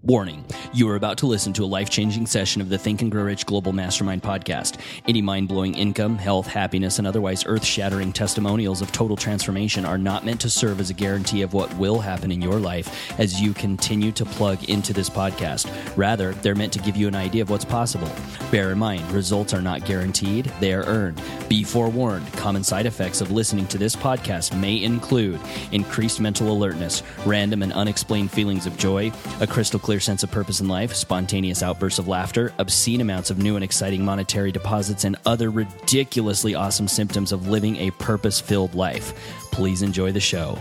Warning, you are about to listen to a life-changing session of the Think and Grow Rich Global Mastermind podcast. Any mind-blowing income, health, happiness, and otherwise earth-shattering testimonials of total transformation are not meant to serve as a guarantee of what will happen in your life as you continue to plug into this podcast. Rather, they're meant to give you an idea of what's possible. Bear in mind, results are not guaranteed, they are earned. Be forewarned, common side effects of listening to this podcast may include increased mental alertness, random and unexplained feelings of joy, a crystal clear sense of purpose in life, spontaneous outbursts of laughter, obscene amounts of new and exciting monetary deposits, and other ridiculously awesome symptoms of living a purpose-filled life. Please enjoy the show.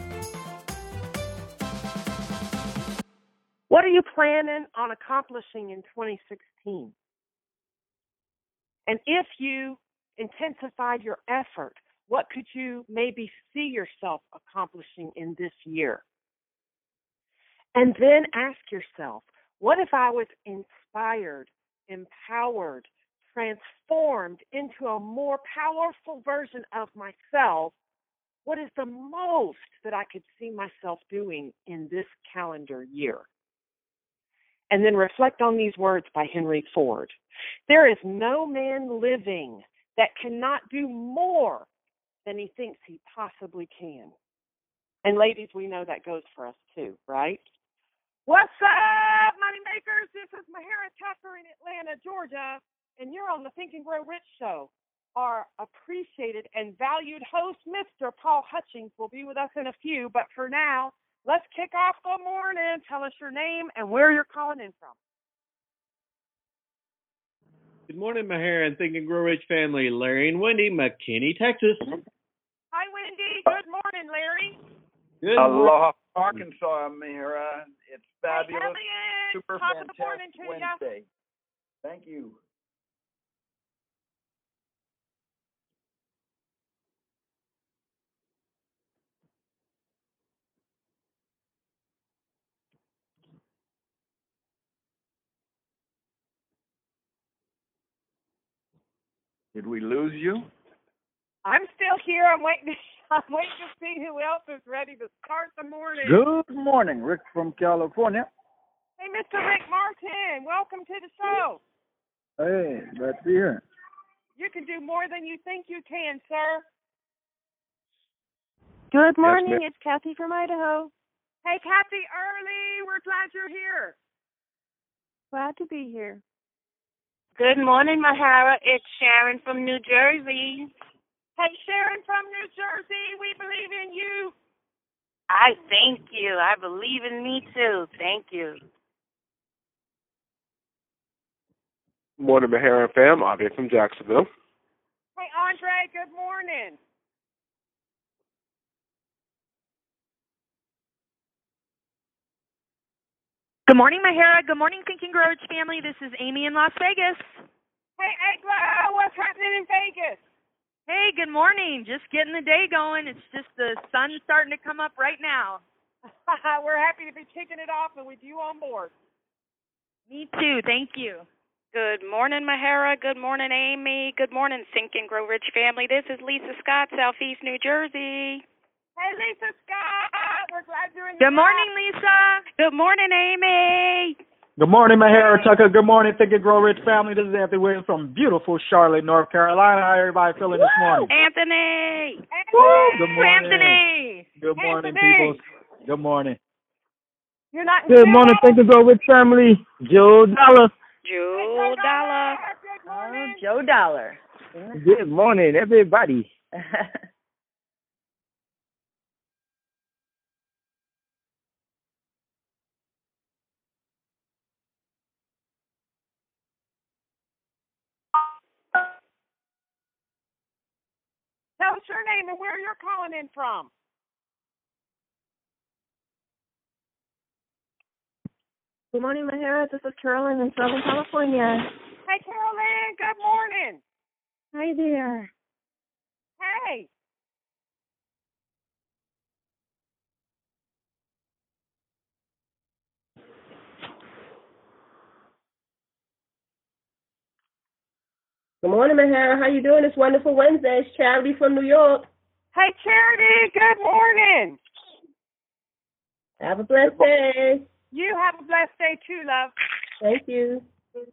What are you planning on accomplishing in 2016? And if you intensified your effort, what could you maybe see yourself accomplishing in this year? And then ask yourself, what if I was inspired, empowered, transformed into a more powerful version of myself? What is the most that I could see myself doing in this calendar year? And then reflect on these words by Henry Ford. There is no man living that cannot do more than he thinks he possibly can. And ladies, we know that goes for us too, right? What's up, money makers? This is Mahara Tucker in Atlanta, Georgia, and you're on the Think and Grow Rich show. Our appreciated and valued host, Mr. Paul Hutchings, will be with us in a few, but for now, let's kick off the morning. Tell us your name and where you're calling in from. Good morning, Mahara and Think and Grow Rich family. Larry and Wendy, McKinney, Texas. Hi, Wendy. Good morning, Larry. Good Aloha, Arkansas, Mahara. It's fabulous. Hey, Super top of the morning fantastic to ya. Wednesday. Thank you. Did we lose you? I'm still here. I'm waiting to see who else is ready to start the morning. Good morning, Rick from California. Hey, Mr. Rick Martin, welcome to the show. Hey, glad to be here. You can do more than you think you can, sir. Good morning. ma'am. It's Kathy from Idaho. Hey, Kathy Early, we're glad you're here. Glad to be here. Good morning, Mahara. It's Sharon from New Jersey. Hey, Sharon from New Jersey, we believe in you. I thank you. I believe in me, too. Thank you. Morning, Mahara and fam. Avi from Jacksonville. Hey, Andre, good morning. Good morning, Mahara. Good morning, Think and Grow Rich family. This is Amy in Las Vegas. Hey, Agla, what's happening in Vegas? Hey, good morning. Just getting the day going. It's just the sun's starting to come up right now. We're happy to be kicking it off and with you on board. Me too. Thank you. Good morning, Mahara. Good morning, Amy. Good morning, Think and Grow Rich family. This is Lisa Scott, Southeast New Jersey. Hey, Lisa Scott, we're glad you're in the Good morning, Lisa. Good morning, Amy. Good morning, Mahara Tucker. Good morning, Think and Grow Rich family. This is Anthony Williams from beautiful Charlotte, North Carolina. How everybody feeling this morning? Anthony. Woo! Good morning. Anthony. Good morning, Anthony. people. Good morning. You're not Good morning, Think and Grow Rich family. Joe Dollar. Joe Dollar. Good morning. Joe Dollar. Good morning, everybody. Tell us your name and where you're calling in from. Good morning, Mahara. This is Carolyn in Southern California. Hey, Carolyn, good morning. Hi there. Hey. Good morning, Mahara. How you doing? It's wonderful Wednesday. It's Charity from New York. Hey, Charity, good morning. Have a blessed day. You have a blessed day too, love. Thank you.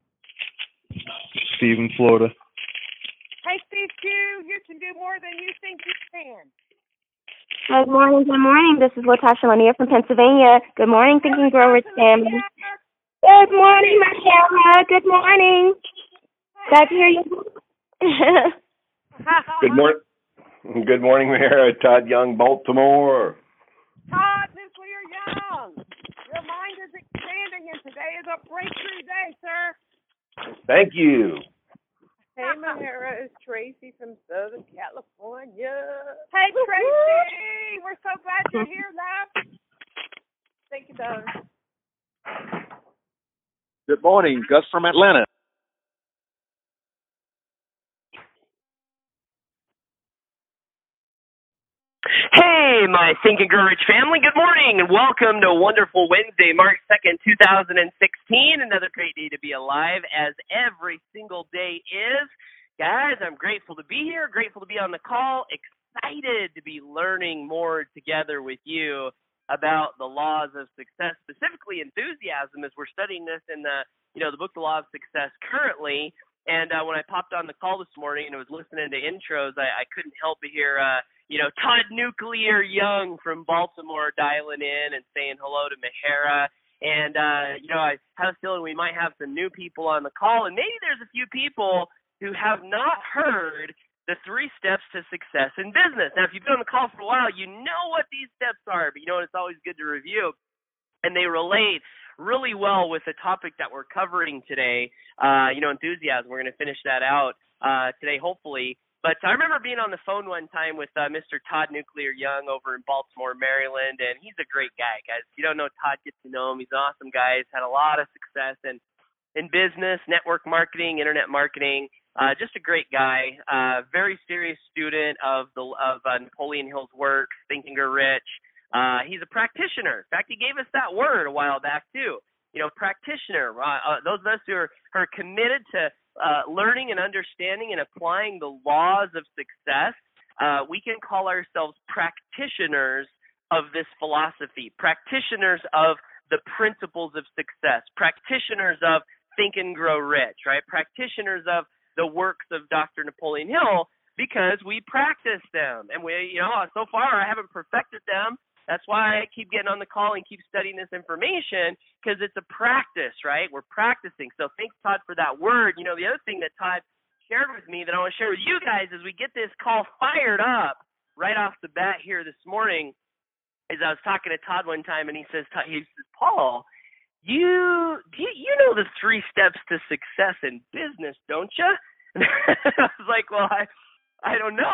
Steve in Florida. Hey, Steve Q, you can do more than you think you can. Good morning, good morning. This is Latasha Lanier from Pennsylvania. Good morning, Think and Grow Rich family. Good morning, Michelle. Good morning. Glad to hear you. Good morning, Mahara. Todd Young, Baltimore. Todd Nuclear Young, your mind is expanding, and today is a breakthrough day, sir. Thank you. Hey, Mahara, it's Tracy from Southern California. Hey, Tracy, we're so glad you're here, love. Thank you, darling. Good morning, Gus from Atlanta. Hey, my Think and Grow Rich family, good morning and welcome to a wonderful Wednesday, March 2nd, 2016. Another great day to be alive, as every single day is. Guys, I'm grateful to be here, grateful to be on the call, excited to be learning more together with you about the laws of success, specifically enthusiasm, as we're studying this in the book, The Law of Success, currently. And when I popped on the call this morning and I was listening to intros, I couldn't help but hear Todd Nuclear Young from Baltimore dialing in and saying hello to Mahara. And, I have a feeling we might have some new people on the call. And maybe there's a few people who have not heard the 3 steps to success in business. Now, if you've been on the call for a while, you know what these steps are. But, it's always good to review. And they relate really well with the topic that we're covering today, enthusiasm. We're going to finish that out today, hopefully. But I remember being on the phone one time with Mr. Todd Nuclear Young over in Baltimore, Maryland, and he's a great guy, guys. If you don't know Todd, get to know him. He's an awesome guy. He's had a lot of success in business, network marketing, internet marketing. Just a great guy. Very serious student of Napoleon Hill's work, Think and Grow Rich. He's a practitioner. In fact, he gave us that word a while back too. Practitioner. Those of us who are committed to learning and understanding and applying the laws of success, we can call ourselves practitioners of this philosophy, practitioners of the principles of success, practitioners of Think and Grow Rich, right? Practitioners of the works of Dr. Napoleon Hill, because we practice them. And so far I haven't perfected them. That's why I keep getting on the call and keep studying this information, because it's a practice, right? We're practicing. So thanks, Todd, for that word. The other thing that Todd shared with me that I want to share with you guys as we get this call fired up right off the bat here this morning is I was talking to Todd one time, and he says, Paul, you know the 3 steps to success in business, don't you? And I was like, well, I don't know.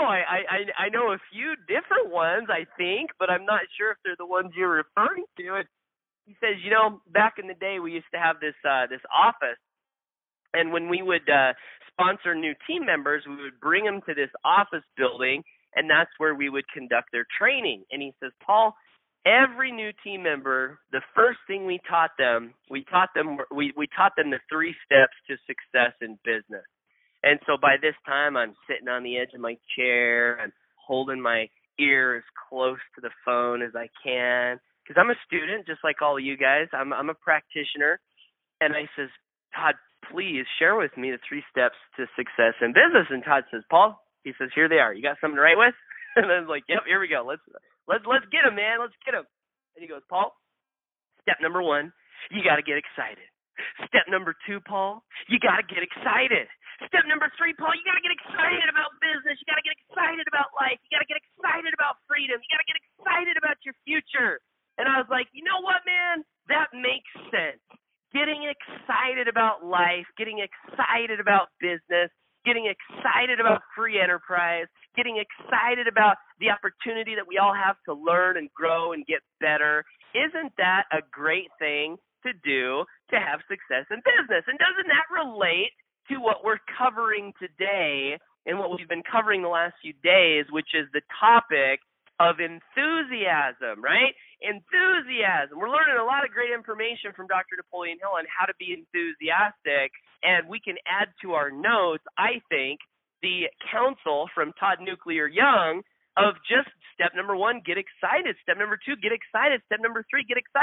I know a few different ones, I think, but I'm not sure if they're the ones you're referring to. And he says, back in the day, we used to have this office, and when we would sponsor new team members, we would bring them to this office building, and that's where we would conduct their training. And he says, Paul, every new team member, the first thing we taught them the 3 steps to success in business. And so by this time, I'm sitting on the edge of my chair and holding my ear as close to the phone as I can, because I'm a student just like all of you guys. I'm a practitioner. And I says, Todd, please share with me the 3 steps to success in business. And Todd says, Paul, he says, here they are. You got something to write with? And I was like, yep, here we go. Let's get them, man. Let's get them. And he goes, Paul, step number 1, you got to get excited. Step number 2, Paul, you got to get excited. Step number 3, Paul, you got to get excited about business. You got to get excited about life. You got to get excited about freedom. You got to get excited about your future. And I was like, you know what, man? That makes sense. Getting excited about life, getting excited about business, getting excited about free enterprise, getting excited about the opportunity that we all have to learn and grow and get better. Isn't that a great thing to do to have success in business? And doesn't that relate to what we're covering today and what we've been covering the last few days, which is the topic of enthusiasm, right? Enthusiasm. We're learning a lot of great information from Dr. Napoleon Hill on how to be enthusiastic, and we can add to our notes, I think, the counsel from Todd Nuclear Young of just step number 1, get excited. Step number 2, get excited. Step number 3, get excited.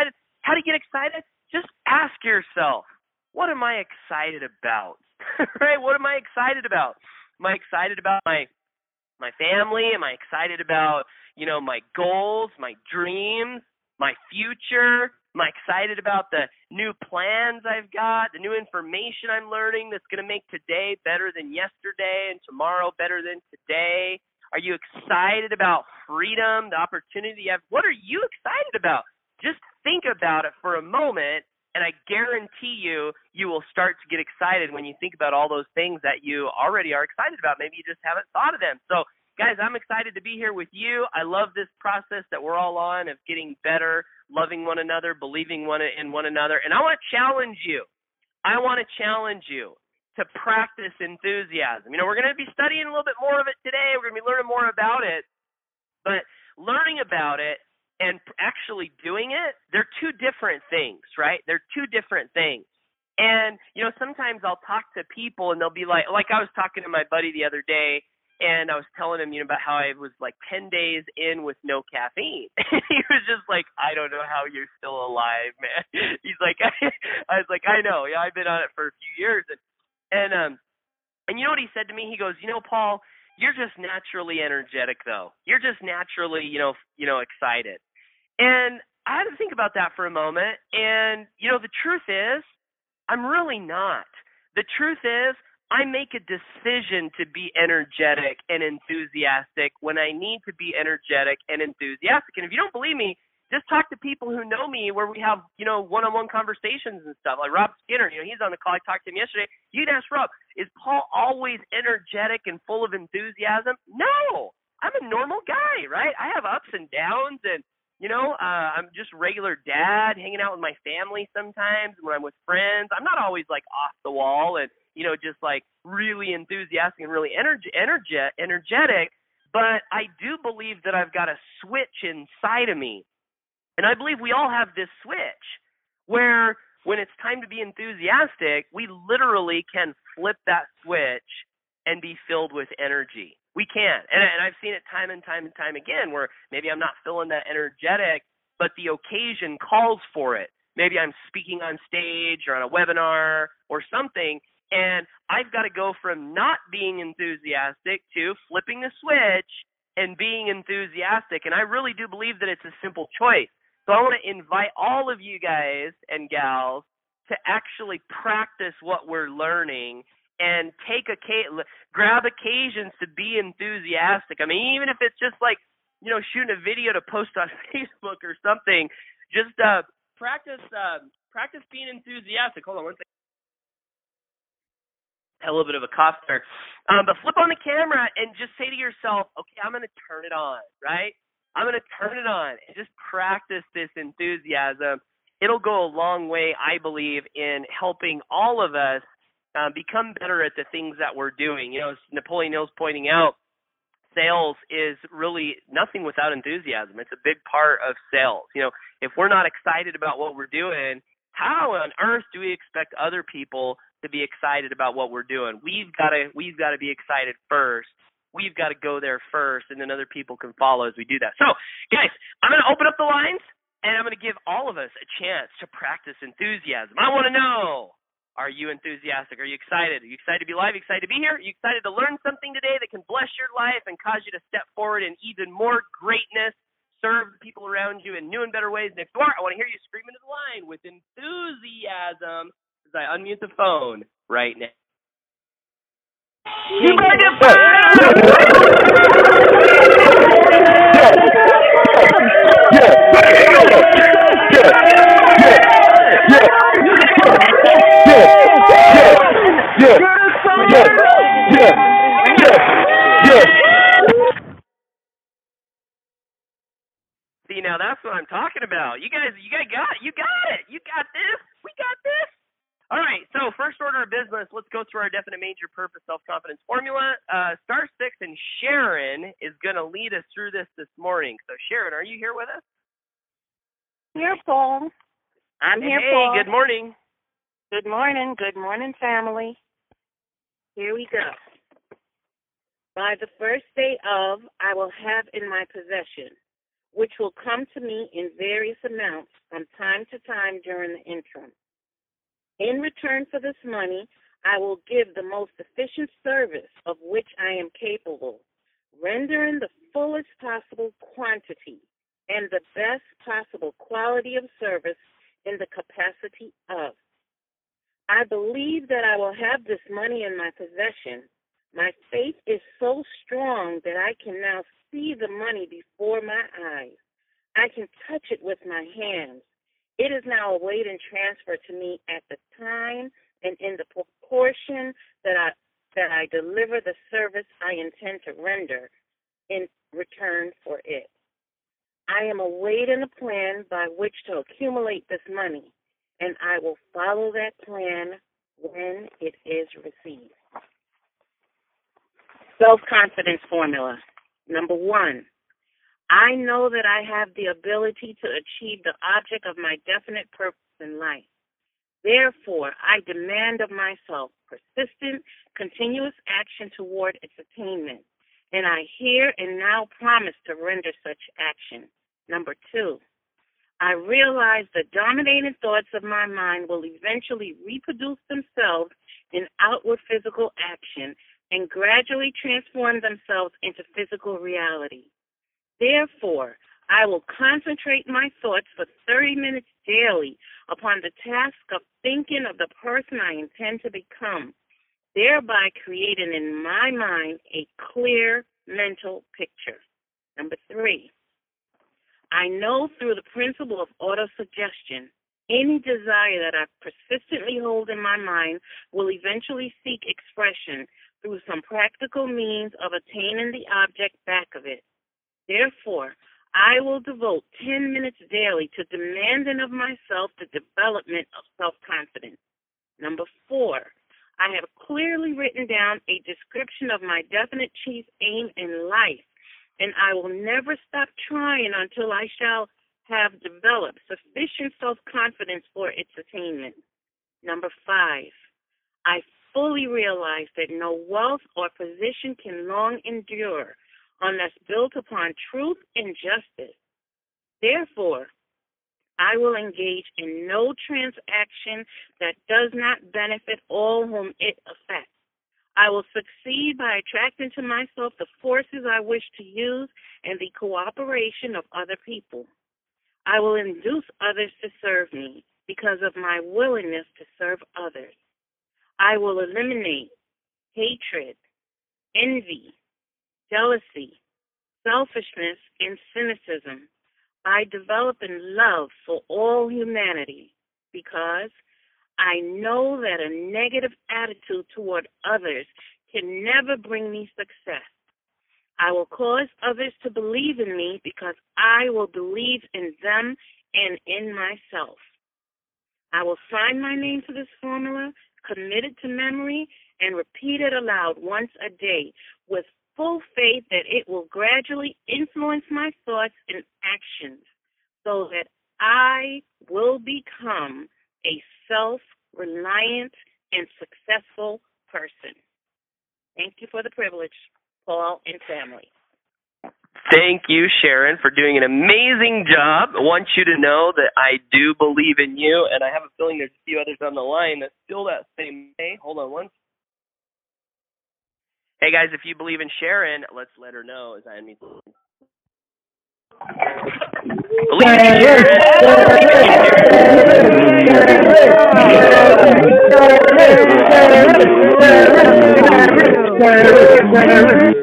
How to get excited? Just ask yourself, what am I excited about? Right? What am I excited about? Am I excited about my family? Am I excited about, my goals, my dreams, my future? Am I excited about the new plans I've got, the new information I'm learning that's going to make today better than yesterday and tomorrow better than today? Are you excited about freedom, the opportunity you have? What are you excited about? Just think about it for a moment, and I guarantee you will start to get excited when you think about all those things that you already are excited about. Maybe you just haven't thought of them. So, guys, I'm excited to be here with you. I love this process that we're all on of getting better, loving one another, believing in one another. And I want to challenge you. To practice enthusiasm. We're going to be studying a little bit more of it today. We're going to be learning more about it. But learning about it and actually doing it, they're two different things, right? They're two different things. And, sometimes I'll talk to people and they'll be like I was talking to my buddy the other day, and I was telling him, about how I was like 10 days in with no caffeine. He was just like, I don't know how you're still alive, man. He's like, I was like, I know. Yeah, I've been on it for a few years. And you know what he said to me? He goes, Paul, you're just naturally energetic, though. You're just naturally, excited. And I had to think about that for a moment. And, the truth is, I'm really not. The truth is, I make a decision to be energetic and enthusiastic when I need to be energetic and enthusiastic. And if you don't believe me, just talk to people who know me where we have, one-on-one conversations and stuff. Like Rob Skinner, he's on the call. I talked to him yesterday. You can ask Rob, is Paul always energetic and full of enthusiasm? No, I'm a normal guy, right? I have ups and downs, and, I'm just a regular dad hanging out with my family sometimes. When I'm with friends, I'm not always like off the wall and, just like really enthusiastic and really energetic. But I do believe that I've got a switch inside of me. And I believe we all have this switch where when it's time to be enthusiastic, we literally can flip that switch and be filled with energy. We can. And I've seen it time and time again where maybe I'm not feeling that energetic, but the occasion calls for it. Maybe I'm speaking on stage or on a webinar or something, and I've got to go from not being enthusiastic to flipping the switch and being enthusiastic. And I really do believe that it's a simple choice. So I want to invite all of you guys and gals to actually practice what we're learning and grab occasions to be enthusiastic. I mean, even if it's just like, shooting a video to post on Facebook or something, just practice being enthusiastic. Hold on one second. A little bit of a cough there. But flip on the camera and just say to yourself, okay, I'm going to turn it on, right? I'm going to turn it on and just practice this enthusiasm. It'll go a long way, I believe, in helping all of us become better at the things that we're doing. As Napoleon Hill's pointing out, sales is really nothing without enthusiasm. It's a big part of sales. If we're not excited about what we're doing, how on earth do we expect other people to be excited about what we're doing? We've got to be excited first. We've got to go there first, and then other people can follow as we do that. So, guys, I'm going to open up the lines, and I'm going to give all of us a chance to practice enthusiasm. I want to know, are you enthusiastic? Are you excited? Are you excited to be live? Excited to be here? Are you excited to learn something today that can bless your life and cause you to step forward in even more greatness, serve the people around you in new and better ways? And if you are, I want to hear you scream into the line with enthusiasm as I unmute the phone right now. You better get See, now that's what I'm talking about. You guys got it. You got this. We got this. All right, so first order of business, let's go through our definite major purpose self-confidence formula. Star 6 and Sharon is going to lead us through this morning. So, Sharon, are you here with us? Here, Paul. I'm here, Paul. Hey, good morning. Good morning. Good morning, family. Here we go. By the first day of, I will have in my possession which will come to me in various amounts from time to time during the interim. In return for this money, I will give the most efficient service of which I am capable, rendering the fullest possible quantity and the best possible quality of service in the capacity of. I believe that I will have this money in my possession. My faith is so strong that I can now see the money before my eyes. I can touch it with my hands. It is now awaiting transfer to me at the time and in the proportion that I deliver the service I intend to render in return for it. I am awaiting a plan by which to accumulate this money, and I will follow that plan when it is received. Self-confidence formula. Number 1, I know that I have the ability to achieve the object of my definite purpose in life. Therefore, I demand of myself persistent, continuous action toward its attainment, and I here and now promise to render such action. Number 2, I realize the dominating thoughts of my mind will eventually reproduce themselves in outward physical action and gradually transform themselves into physical reality. Therefore, I will concentrate my thoughts for 30 minutes daily upon the task of thinking of the person I intend to become, thereby creating in my mind a clear mental picture. Number 3, I know through the principle of autosuggestion, any desire that I persistently hold in my mind will eventually seek expression through some practical means of attaining the object back of it. Therefore, I will devote 10 minutes daily to demanding of myself the development of self-confidence. Number 4, I have clearly written down a description of my definite chief aim in life, and I will never stop trying until I shall have developed sufficient self-confidence for its attainment. Number 5, I fully realize that no wealth or position can long endure unless built upon truth and justice. Therefore, I will engage in no transaction that does not benefit all whom it affects. I will succeed by attracting to myself the forces I wish to use and the cooperation of other people. I will induce others to serve me because of my willingness to serve others. I will eliminate hatred, envy, jealousy, selfishness, and cynicism by developing love for all humanity, because I know that a negative attitude toward others can never bring me success. I will cause others to believe in me because I will believe in them and in myself. I will sign my name to this formula, commit it to memory, and repeat it aloud once a day with full faith that it will gradually influence my thoughts and actions so that I will become a self-reliant and successful person. Thank you for the privilege, Paul and family. Thank you, Sharon, for doing an amazing job. I want you to know that I do believe in you, and I have a feeling there's a few others on the line that feel that same way. Hold on one. Hey, guys, if you believe in Sharon, let's let her know as I unmute. Believe in Sharon!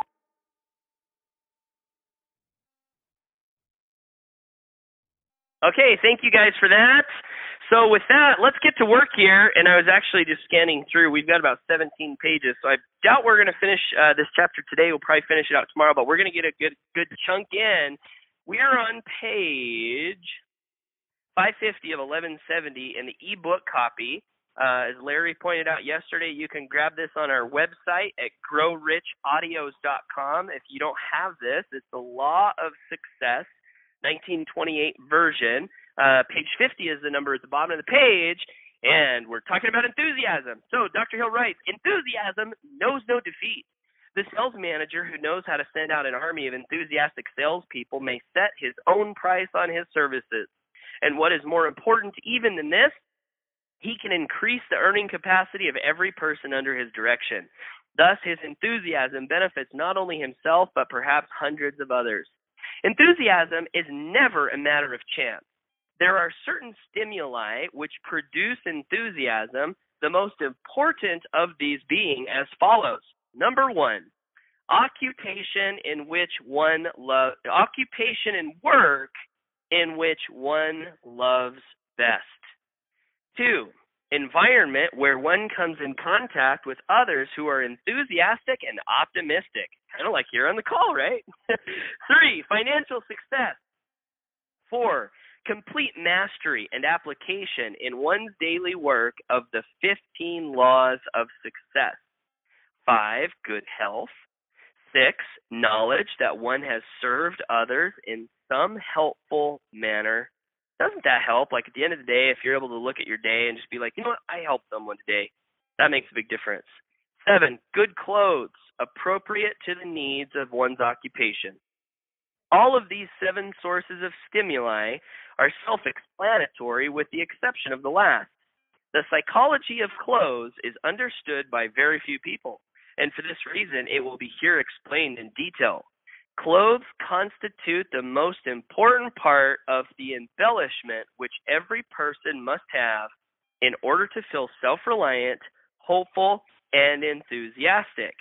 Okay, thank you guys for that. So with that, let's get to work here. And I was actually just scanning through. We've got about 17 pages, so I doubt we're going to finish this chapter today. We'll probably finish it out tomorrow, but we're going to get a good chunk in. We are on page 550 of 1170 in the ebook copy. As Larry pointed out yesterday, you can grab this on our website at growrichaudios.com. If you don't have this, it's the Law of Success 1928 version. Page 50 is the number at the bottom of the page, and we're talking about enthusiasm. So Dr. Hill writes, enthusiasm knows no defeat. The sales manager who knows how to send out an army of enthusiastic salespeople may set his own price on his services. And what is more important even than this, he can increase the earning capacity of every person under his direction. Thus, his enthusiasm benefits not only himself, but perhaps hundreds of others. Enthusiasm is never a matter of chance. There are certain stimuli which produce enthusiasm, the most important of these being as follows. Number one, occupation and work in which one loves best. 2, environment where one comes in contact with others who are enthusiastic and optimistic. Kind of like you're on the call, right? 3, financial success. 4, complete mastery and application in one's daily work of the 15 laws of success. 5, good health. 6, knowledge that one has served others in some helpful manner. Doesn't that help? Like at the end of the day, if you're able to look at your day and just be like, you know what, I helped someone today, that makes a big difference. 7, good clothes, appropriate to the needs of one's occupation. All of these 7 sources of stimuli are self-explanatory with the exception of the last. The psychology of clothes is understood by very few people, and for this reason, it will be here explained in detail. Clothes constitute the most important part of the embellishment which every person must have in order to feel self-reliant, hopeful, and enthusiastic.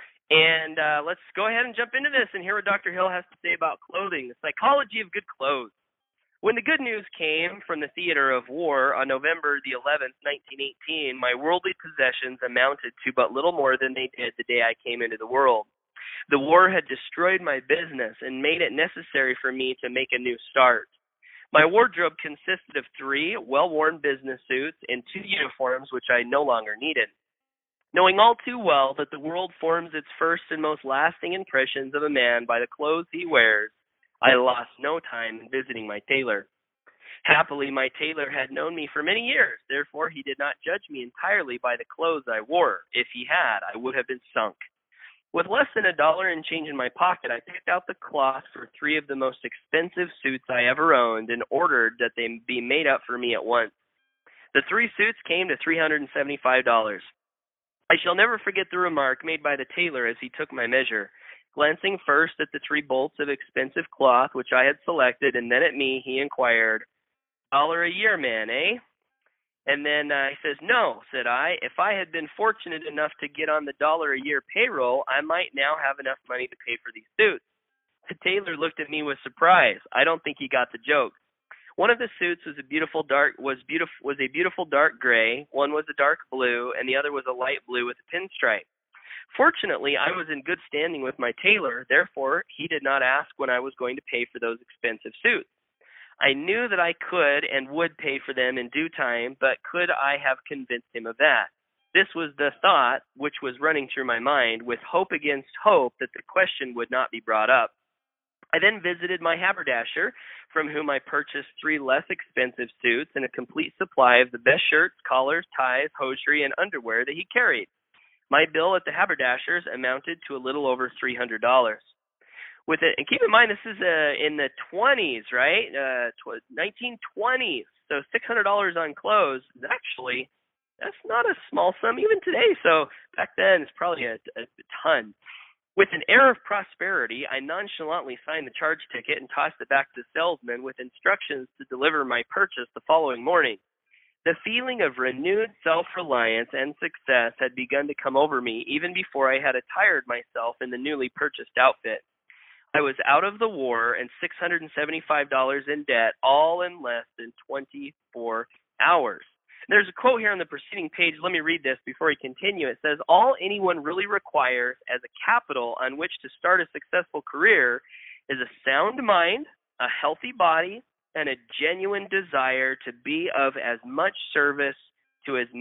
And let's go ahead and jump into this and hear what Dr. Hill has to say about clothing, the psychology of good clothes. When the good news came from the theater of war on November the 11th, 1918, my worldly possessions amounted to but little more than they did the day I came into the world. The war had destroyed my business and made it necessary for me to make a new start. My wardrobe consisted of 3 well-worn business suits and 2 uniforms which I no longer needed. Knowing all too well that the world forms its first and most lasting impressions of a man by the clothes he wears, I lost no time in visiting my tailor. Happily, my tailor had known me for many years, therefore he did not judge me entirely by the clothes I wore. If he had, I would have been sunk. With less than $1 in change in my pocket, I picked out the cloth for 3 of the most expensive suits I ever owned and ordered that they be made up for me at once. The 3 suits came to $375. I shall never forget the remark made by the tailor as he took my measure. Glancing first at the 3 bolts of expensive cloth which I had selected, and then at me, he inquired, $1 a year, man, eh? And then he says, no, said I. If I had been fortunate enough to get on the $1 a year payroll, I might now have enough money to pay for these suits. The tailor looked at me with surprise. I don't think he got the joke. One of the suits was a beautiful dark gray, one was a dark blue, and the other was a light blue with a pinstripe. Fortunately, I was in good standing with my tailor, therefore he did not ask when I was going to pay for those expensive suits. I knew that I could and would pay for them in due time, but could I have convinced him of that? This was the thought which was running through my mind, with hope against hope that the question would not be brought up. I then visited my haberdasher, from whom I purchased 3 less expensive suits and a complete supply of the best shirts, collars, ties, hosiery, and underwear that he carried. My bill at the haberdasher's amounted to a little over $300. With it, and keep in mind, this is in the 20s, right? 1920s. So $600 on clothes, actually, that's not a small sum even today. So back then, it's probably a ton. With an air of prosperity, I nonchalantly signed the charge ticket and tossed it back to the salesman with instructions to deliver my purchase the following morning. The feeling of renewed self-reliance and success had begun to come over me even before I had attired myself in the newly purchased outfit. I was out of the war and $675 in debt, all in less than 24 hours. There's a quote here on the preceding page. Let me read this before we continue. It says, all anyone really requires as a capital on which to start a successful career is a sound mind, a healthy body, and a genuine desire to be of as much service to as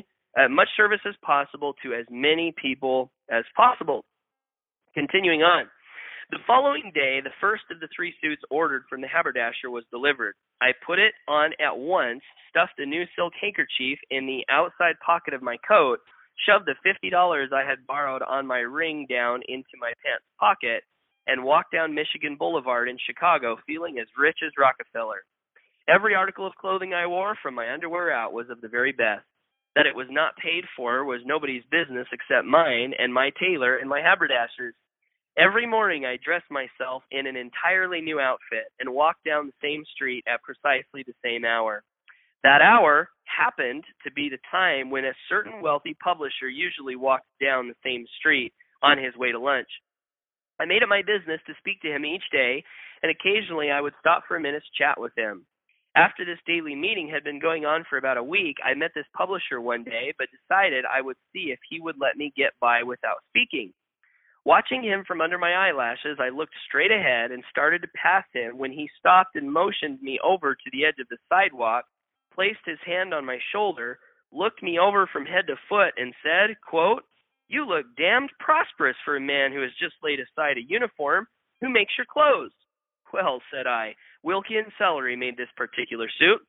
possible to as many people as possible. Continuing on. The following day, the first of the 3 suits ordered from the haberdasher was delivered. I put it on at once, stuffed a new silk handkerchief in the outside pocket of my coat, shoved the $50 I had borrowed on my ring down into my pants pocket, and walked down Michigan Boulevard in Chicago feeling as rich as Rockefeller. Every article of clothing I wore, from my underwear out, was of the very best. That it was not paid for was nobody's business except mine and my tailor and my haberdashers. Every morning I dressed myself in an entirely new outfit and walked down the same street at precisely the same hour. That hour happened to be the time when a certain wealthy publisher usually walked down the same street on his way to lunch. I made it my business to speak to him each day, and occasionally I would stop for a minute's chat with him. After this daily meeting had been going on for about a week, I met this publisher one day, but decided I would see if he would let me get by without speaking. Watching him from under my eyelashes, I looked straight ahead and started to pass him when he stopped and motioned me over to the edge of the sidewalk, placed his hand on my shoulder, looked me over from head to foot, and said, quote, "You look damned prosperous for a man who has just laid aside a uniform. Who makes your clothes?" "Well," said I, "Wilkie & Celery made this particular suit."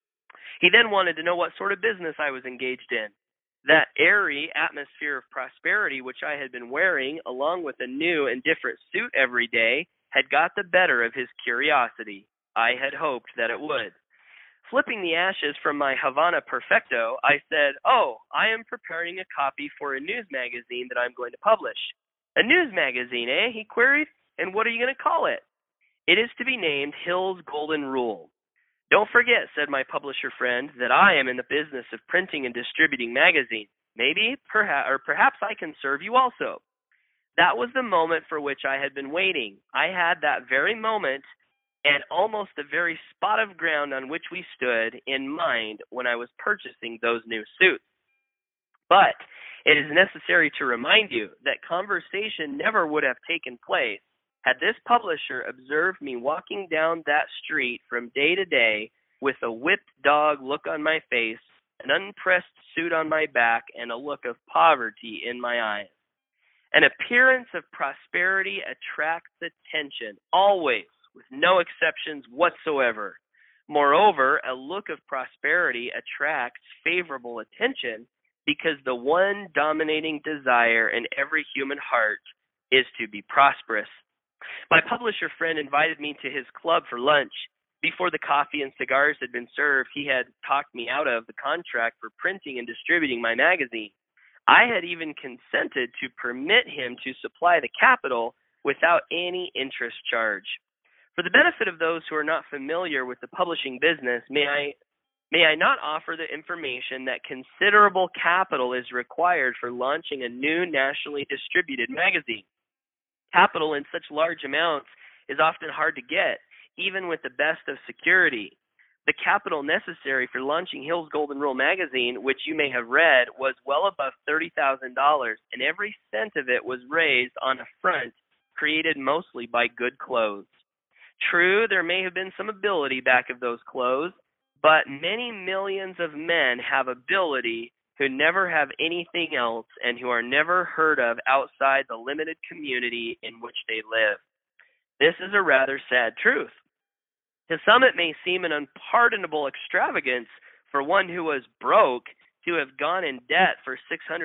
He then wanted to know what sort of business I was engaged in. That airy atmosphere of prosperity which I had been wearing, along with a new and different suit every day, had got the better of his curiosity. I had hoped that it would. Flipping the ashes from my Havana Perfecto, I said, "Oh, I am preparing a copy for a news magazine that I'm going to publish." "A news magazine, eh?" he queried. "And what are you going to call it?" "It is to be named Hill's Golden Rule." "Don't forget," said my publisher friend, "that I am in the business of printing and distributing magazines. Maybe, perhaps I can serve you also." That was the moment for which I had been waiting. I had that very moment and almost the very spot of ground on which we stood in mind when I was purchasing those new suits. But it is necessary to remind you that conversation never would have taken place had this publisher observed me walking down that street from day to day with a whipped dog look on my face, an unpressed suit on my back, and a look of poverty in my eyes. An appearance of prosperity attracts attention, always, with no exceptions whatsoever. Moreover, a look of prosperity attracts favorable attention because the one dominating desire in every human heart is to be prosperous. My publisher friend invited me to his club for lunch. Before the coffee and cigars had been served, he had talked me out of the contract for printing and distributing my magazine. I had even consented to permit him to supply the capital without any interest charge. For the benefit of those who are not familiar with the publishing business, may I not offer the information that considerable capital is required for launching a new nationally distributed magazine. Capital in such large amounts is often hard to get, even with the best of security. The capital necessary for launching Hill's Golden Rule magazine, which you may have read, was well above $30,000, and every cent of it was raised on a front created mostly by good clothes. True, there may have been some ability back of those clothes, but many millions of men have ability who never have anything else and who are never heard of outside the limited community in which they live. This is a rather sad truth. To some it may seem an unpardonable extravagance for one who was broke to have gone in debt for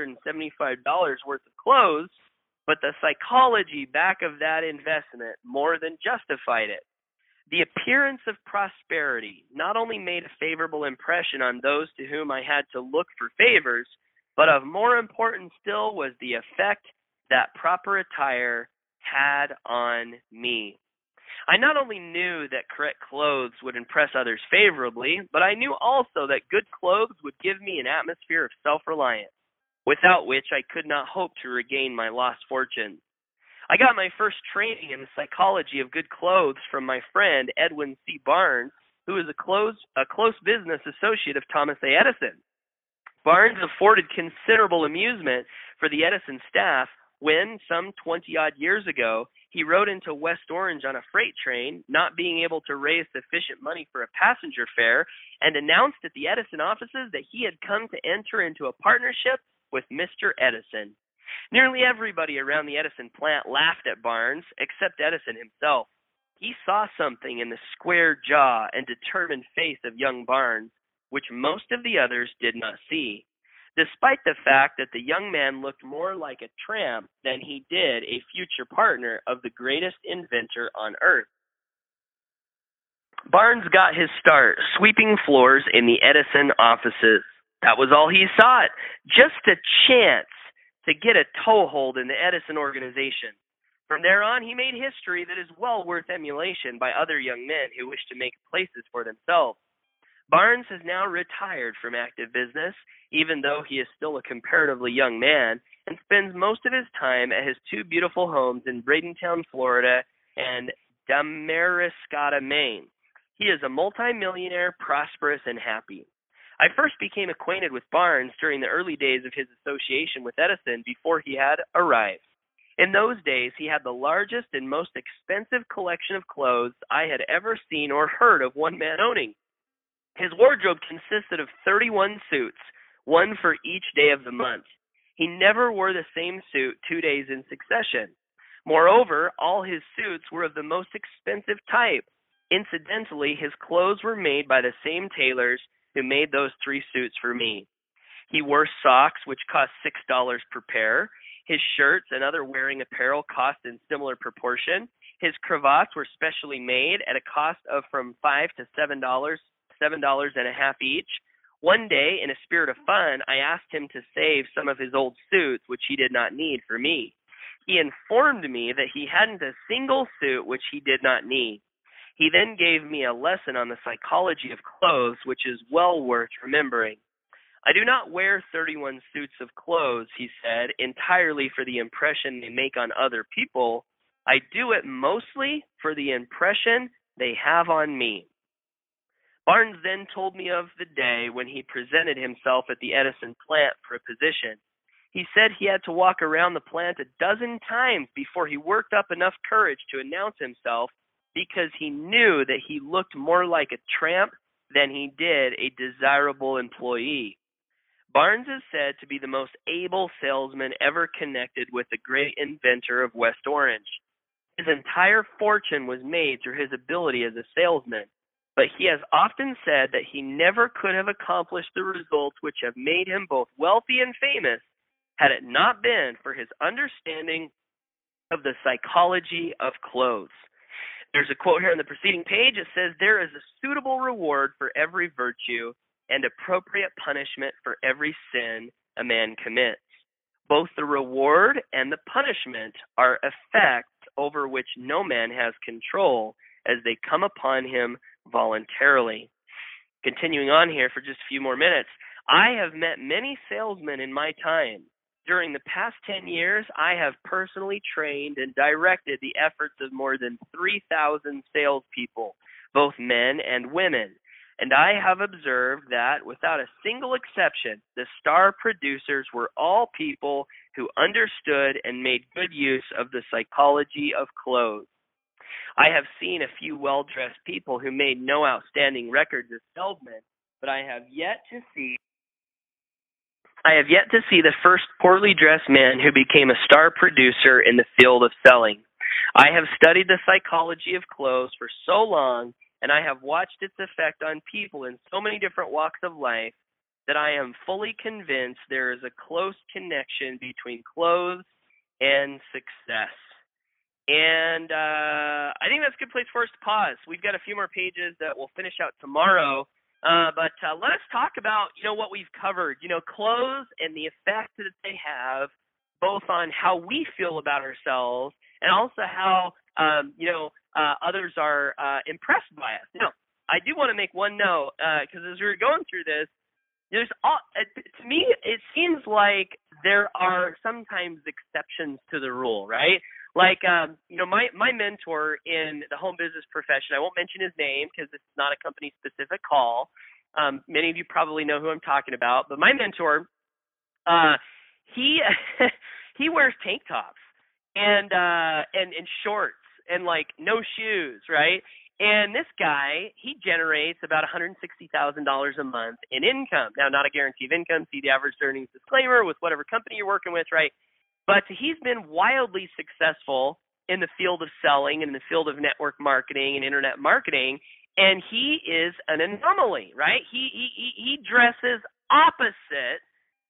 $675 worth of clothes, but the psychology back of that investment more than justified it. The appearance of prosperity not only made a favorable impression on those to whom I had to look for favors, but of more importance still was the effect that proper attire had on me. I not only knew that correct clothes would impress others favorably, but I knew also that good clothes would give me an atmosphere of self-reliance, without which I could not hope to regain my lost fortune. I got my first training in the psychology of good clothes from my friend Edwin C. Barnes, who is a close business associate of Thomas A. Edison. Barnes afforded considerable amusement for the Edison staff when, some 20-odd years ago, he rode into West Orange on a freight train, not being able to raise sufficient money for a passenger fare, and announced at the Edison offices that he had come to enter into a partnership with Mr. Edison. Nearly everybody around the Edison plant laughed at Barnes, except Edison himself. He saw something in the square jaw and determined face of young Barnes, which most of the others did not see. despite the fact that the young man looked more like a tramp than he did a future partner of the greatest inventor on earth. Barnes got his start sweeping floors in the Edison offices. That was all he sought, just a chance to get a toehold in the Edison organization. From there on, he made history that is well worth emulation by other young men who wish to make places for themselves. Barnes has now retired from active business, even though he is still a comparatively young man, and spends most of his time at his two beautiful homes in Bradentown, Florida, and Damariscotta, Maine. He is a multimillionaire, prosperous, and happy. I first became acquainted with Barnes during the early days of his association with Edison before he had arrived. In those days, he had the largest and most expensive collection of clothes I had ever seen or heard of one man owning. His wardrobe consisted of 31 suits, one for each day of the month. He never wore the same suit 2 days in succession. Moreover, all his suits were of the most expensive type. Incidentally, his clothes were made by the same tailors who made those 3 suits for me. He wore socks, which cost $6 per pair. His shirts and other wearing apparel cost in similar proportion. His cravats were specially made at a cost of from $5 to $7.50 each. One day, in a spirit of fun, I asked him to save some of his old suits, which he did not need, for me. He informed me that he hadn't a single suit which he did not need. He then gave me a lesson on the psychology of clothes, which is well worth remembering. I do not wear 31 suits of clothes, he said, entirely for the impression they make on other people. I do it mostly for the impression they have on me. Barnes then told me of the day when he presented himself at the Edison plant for a position. He said he had to walk around the plant a dozen times before he worked up enough courage to announce himself, because he knew that he looked more like a tramp than he did a desirable employee. Barnes is said to be the most able salesman ever connected with the great inventor of West Orange. His entire fortune was made through his ability as a salesman, but he has often said that he never could have accomplished the results which have made him both wealthy and famous had it not been for his understanding of the psychology of clothes. There's a quote here on the preceding page. It says, "There is a suitable reward for every virtue and appropriate punishment for every sin a man commits. Both the reward and the punishment are effects over which no man has control as they come upon him voluntarily." Continuing on here for just a few more minutes, I have met many salesmen in my time. During the past 10 years, I have personally trained and directed the efforts of more than 3,000 salespeople, both men and women. And I have observed that, without a single exception, the star producers were all people who understood and made good use of the psychology of clothes. I have seen a few well-dressed people who made no outstanding records as salesmen, but I have yet to see the first poorly dressed man who became a star producer in the field of selling. I have studied the psychology of clothes for so long, and I have watched its effect on people in so many different walks of life, that I am fully convinced there is a close connection between clothes and success. And I think that's a good place for us to pause. We've got a few more pages that we'll finish out tomorrow. But let us talk about, what we've covered, clothes and the effect that they have both on how we feel about ourselves and also how, others are impressed by us. Now, I do want to make one note, because as we were going through this, to me, it seems like there are sometimes exceptions to the rule, right? Like, my mentor in the home business profession, I won't mention his name because it's not a company-specific call. Many of you probably know who I'm talking about. But my mentor, he he wears tank tops and shorts and, no shoes, right? And this guy, he generates about $160,000 a month in income. Now, not a guarantee of income. See the average earnings disclaimer with whatever company you're working with, right? But he's been wildly successful in the field of selling and in the field of network marketing and internet marketing, and he is an anomaly, right? He dresses opposite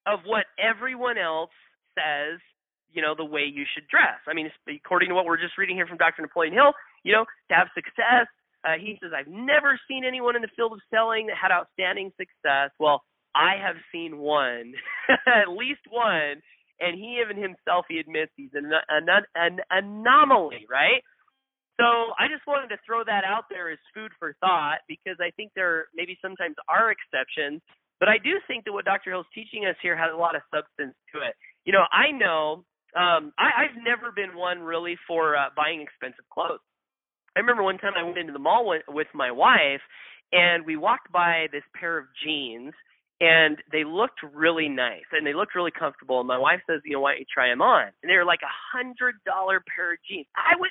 of what everyone else says, the way you should dress. I mean, according to what we're just reading here from Dr. Napoleon Hill, to have success, he says, I've never seen anyone in the field of selling that had outstanding success. Well, I have seen one, at least one, and he even himself, he admits he's an anomaly, right? So I just wanted to throw that out there as food for thought, because I think there maybe sometimes are exceptions, but I do think that what Dr. Hill's teaching us here has a lot of substance to it. I know I've never been one really for buying expensive clothes. I remember one time I went into the mall with my wife, and we walked by this pair of jeans, and they looked really nice, and they looked really comfortable. And my wife says, why don't you try them on? And they were like $100 pair of jeans.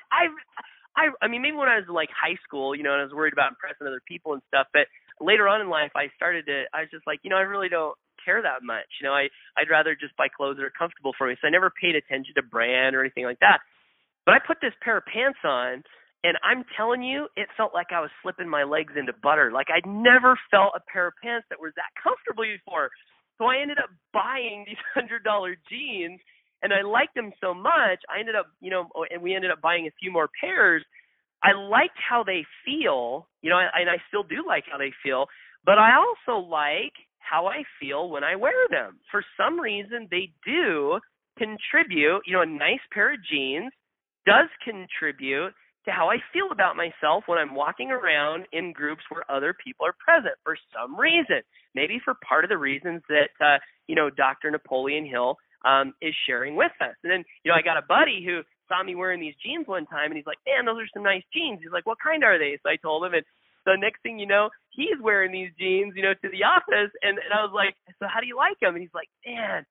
I mean, maybe when I was in like high school, and I was worried about impressing other people and stuff, but later on in life, I was just like, I really don't care that much. I'd rather just buy clothes that are comfortable for me. So I never paid attention to brand or anything like that. But I put this pair of pants on, and I'm telling you, it felt like I was slipping my legs into butter. Like I'd never felt a pair of pants that were that comfortable before. So I ended up buying these $100 jeans, and I liked them so much, I ended up, and we ended up buying a few more pairs. I liked how they feel, and I still do like how they feel, but I also like how I feel when I wear them. For some reason, they do contribute, a nice pair of jeans does contribute to how I feel about myself when I'm walking around in groups where other people are present for some reason. Maybe for part of the reasons that, Dr. Napoleon Hill is sharing with us. And then, I got a buddy who saw me wearing these jeans one time, and he's like, man, those are some nice jeans. He's like, what kind are they? So I told him, and the next thing you know, he's wearing these jeans, to the office. And I was like, so how do you like them? And he's like, man,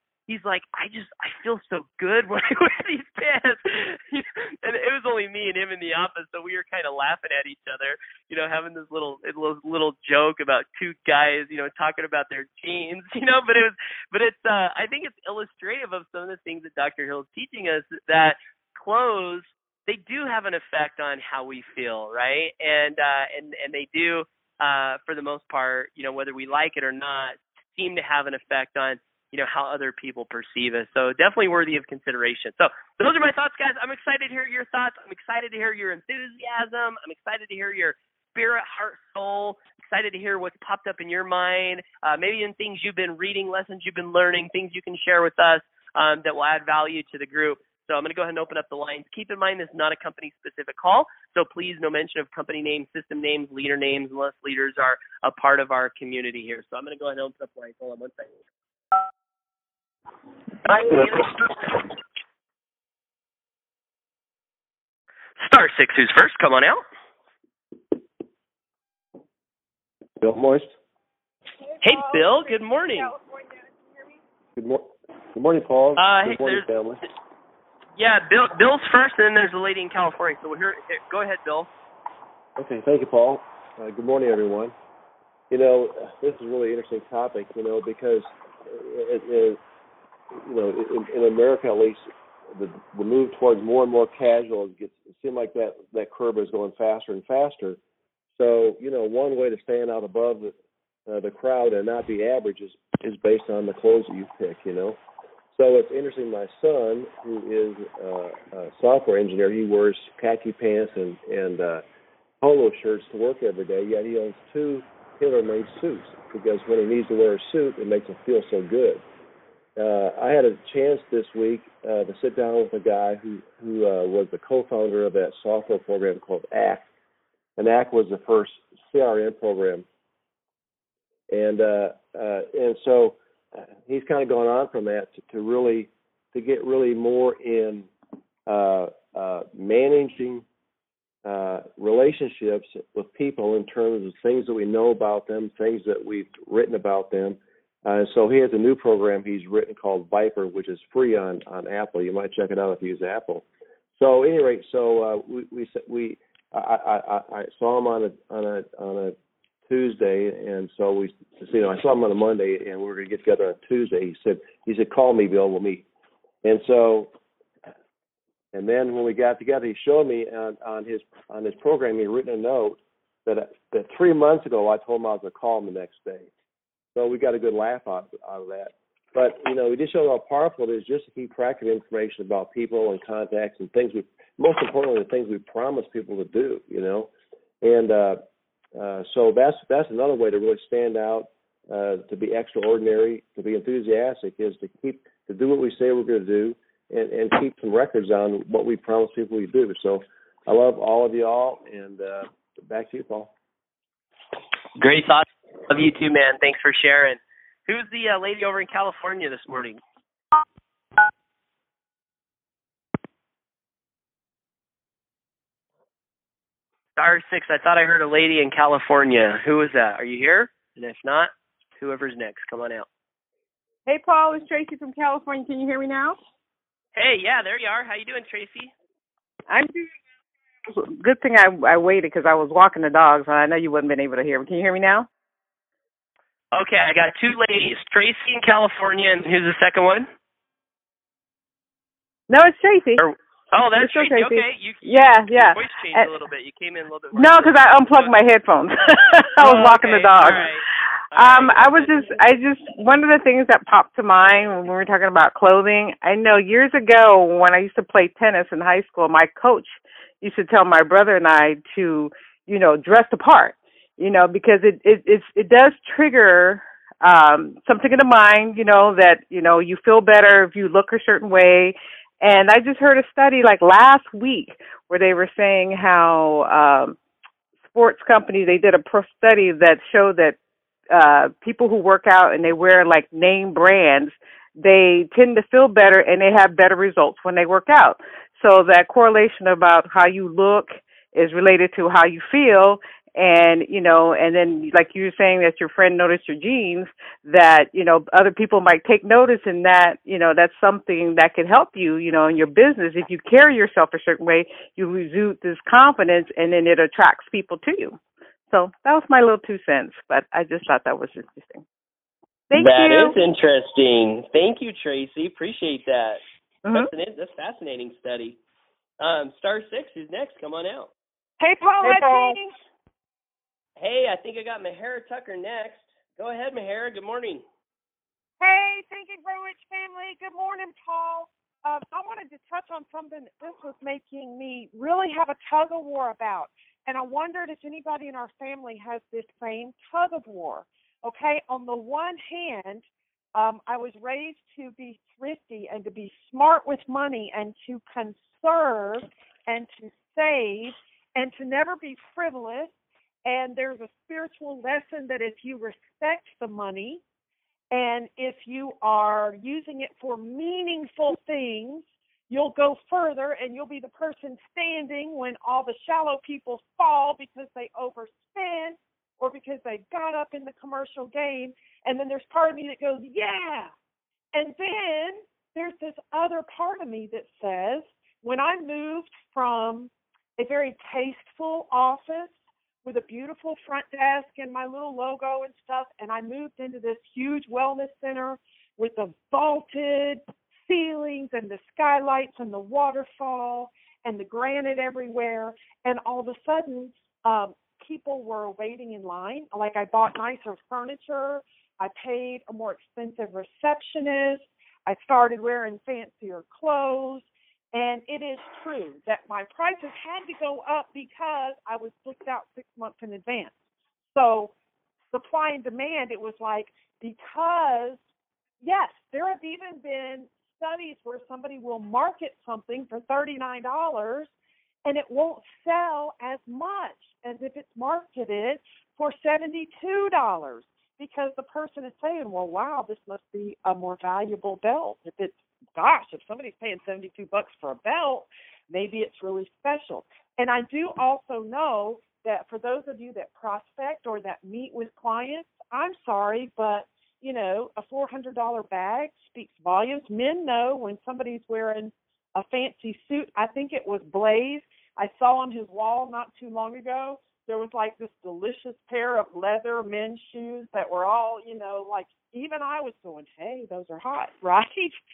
I feel so good when I wear these pants. And it was only me and him in the office, so we were kind of laughing at each other, having this little joke about two guys, talking about their jeans, but it's I think it's illustrative of some of the things that Dr. Hill is teaching us, that clothes, they do have an effect on how we feel, right? And they do, for the most part, whether we like it or not, seem to have an effect on how other people perceive us. So definitely worthy of consideration. So those are my thoughts, guys. I'm excited to hear your thoughts. I'm excited to hear your enthusiasm. I'm excited to hear your spirit, heart, soul. Excited to hear what's popped up in your mind. Maybe in things you've been reading, lessons you've been learning, things you can share with us that will add value to the group. So I'm going to go ahead and open up the lines. Keep in mind, this is not a company-specific call, so please no mention of company names, system names, leader names, unless leaders are a part of our community here. So I'm going to go ahead and open up the lines. Hold on one second. Star 6, who's first? Come on out. Bill Moist. Hey, Bill. Good morning. Good morning, Paul. Good morning, family. Yeah, Bill's first, and then there's a lady in California. So here, go ahead, Bill. Okay, thank you, Paul. Good morning, everyone. This is a really interesting topic, because in America at least, the move towards more and more casual it seems like that curve is going faster and faster. So, one way to stand out above the crowd and not be average is based on the clothes that you pick, So it's interesting, my son, who is a software engineer, he wears khaki pants and polo shirts to work every day, yet he owns 2 tailor-made suits, because when he needs to wear a suit, it makes him feel so good. I had a chance this week to sit down with a guy who was the co-founder of that software program called ACT, and ACT was the first CRM program, and so he's kind of gone on from that to get really more in managing relationships with people in terms of things that we know about them, things that we've written about them. So he has a new program he's written called Viper, which is free on Apple. You might check it out if you use Apple. So, at any rate, I saw him on a Tuesday, and so I saw him on a Monday, and we were going to get together on Tuesday. He said, call me, Bill, we'll meet. And then when we got together, he showed me on his program, he had written a note that 3 months ago I told him I was going to call him the next day. So we got a good laugh out of that. But, we just show how powerful it is just to keep track of information about people and contacts and things most importantly, the things we promise people to do, And so that's another way to really stand out, to be extraordinary, to be enthusiastic, is to do what we say we're going to do and keep some records on what we promise people we do. So I love all of y'all, and back to you, Paul. Great thoughts. Love you too, man. Thanks for sharing. Who's the lady over in California this morning? Star 6. I thought I heard a lady in California. Who is that? Are you here? And if not, whoever's next, come on out. Hey, Paul, it's Tracy from California. Can you hear me now? Hey, yeah, there you are. How you doing, Tracy? I'm doing good. Thing I waited because I was walking the dogs, and I know you wouldn't been able to hear me. Can you hear me now? Okay, I got two ladies, Tracy in California, and who's the second one? No, it's Tracy. That's it's Tracy. Tracy. Okay, yeah. Your voice changed a little bit. You came in a little bit more. No, because I unplugged my headphones. I was walking the dog. All right. I just one of the things that popped to mind when we were talking about clothing, I know years ago when I used to play tennis in high school, my coach used to tell my brother and I to, dress the part, because it does trigger something in the mind, that, you feel better if you look a certain way. And I just heard a study like last week where they were saying how sports companies, they did a study that showed that people who work out and they wear like name brands, they tend to feel better and they have better results when they work out. So that correlation about how you look is related to how you feel. And, and then like you were saying that your friend noticed your jeans, that, other people might take notice, and that, that's something that can help you, in your business. If you carry yourself a certain way, you exude this confidence, and then it attracts people to you. So that was my little 2 cents, but I just thought that was interesting. Thank you. That is interesting. Thank you, Tracy. Appreciate that. Mm-hmm. That's a fascinating study. Star 6 is next. Come on out. Hey, Paul. Hey, Paul. Hey, I think I got Mahara Tucker next. Go ahead, Mahara. Good morning. Hey, Think and Grow Rich family. Good morning, Paul. I wanted to touch on something that this was making me really have a tug of war about. And I wondered if anybody in our family has this same tug of war. Okay, on the one hand, I was raised to be thrifty and to be smart with money and to conserve and to save and to never be frivolous. And there's a spiritual lesson that if you respect the money and if you are using it for meaningful things, you'll go further and you'll be the person standing when all the shallow people fall because they overspend or because they got up in the commercial game. And then there's part of me that goes, yeah. And then there's this other part of me that says, when I moved from a very tasteful office with a beautiful front desk and my little logo and stuff, and I moved into this huge wellness center with the vaulted ceilings and the skylights and the waterfall and the granite everywhere, and all of a sudden people were waiting in line. Like, I bought nicer furniture, I paid a more expensive receptionist, I started wearing fancier clothes. And it is true that my prices had to go up because I was booked out 6 months in advance. So supply and demand, it was like, because, yes, there have even been studies where somebody will market something for $39 and it won't sell as much as if it's marketed for $72 because the person is saying, well, wow, this must be a more valuable belt. If somebody's paying $72 for a belt, maybe it's really special. And I do also know that for those of you that prospect or that meet with clients, I'm sorry, but, a $400 bag speaks volumes. Men know when somebody's wearing a fancy suit. I think it was Blaze. I saw on his wall not too long ago, there was like this delicious pair of leather men's shoes that were all, like even I was going, hey, those are hot, right?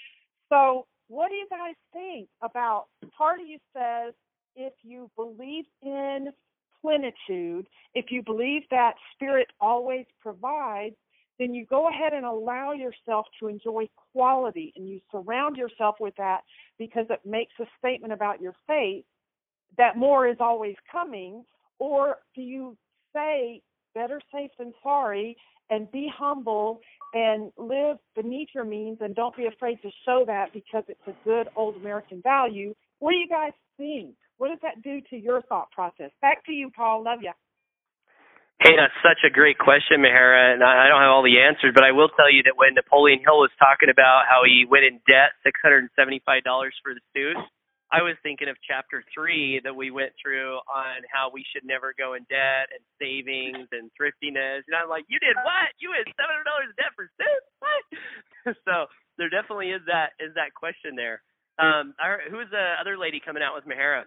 So what do you guys think about, part of you says, if you believe in plenitude, if you believe that spirit always provides, then you go ahead and allow yourself to enjoy quality, and you surround yourself with that because it makes a statement about your faith that more is always coming? Or do you say better safe than sorry and be humble and live beneath your means and don't be afraid to show that because it's a good old American value? What do you guys think? What does that do to your thought process? Back to you, Paul. Love you. Hey, that's such a great question, Mahara, and I don't have all the answers, but I will tell you that when Napoleon Hill was talking about how he went in debt, $675 for the suit, I was thinking of chapter 3 that we went through on how we should never go in debt and savings and thriftiness. And I'm like, you did what? You had $700 in debt for suits? What? So there definitely is that question there. Who's the other lady coming out with Mahara?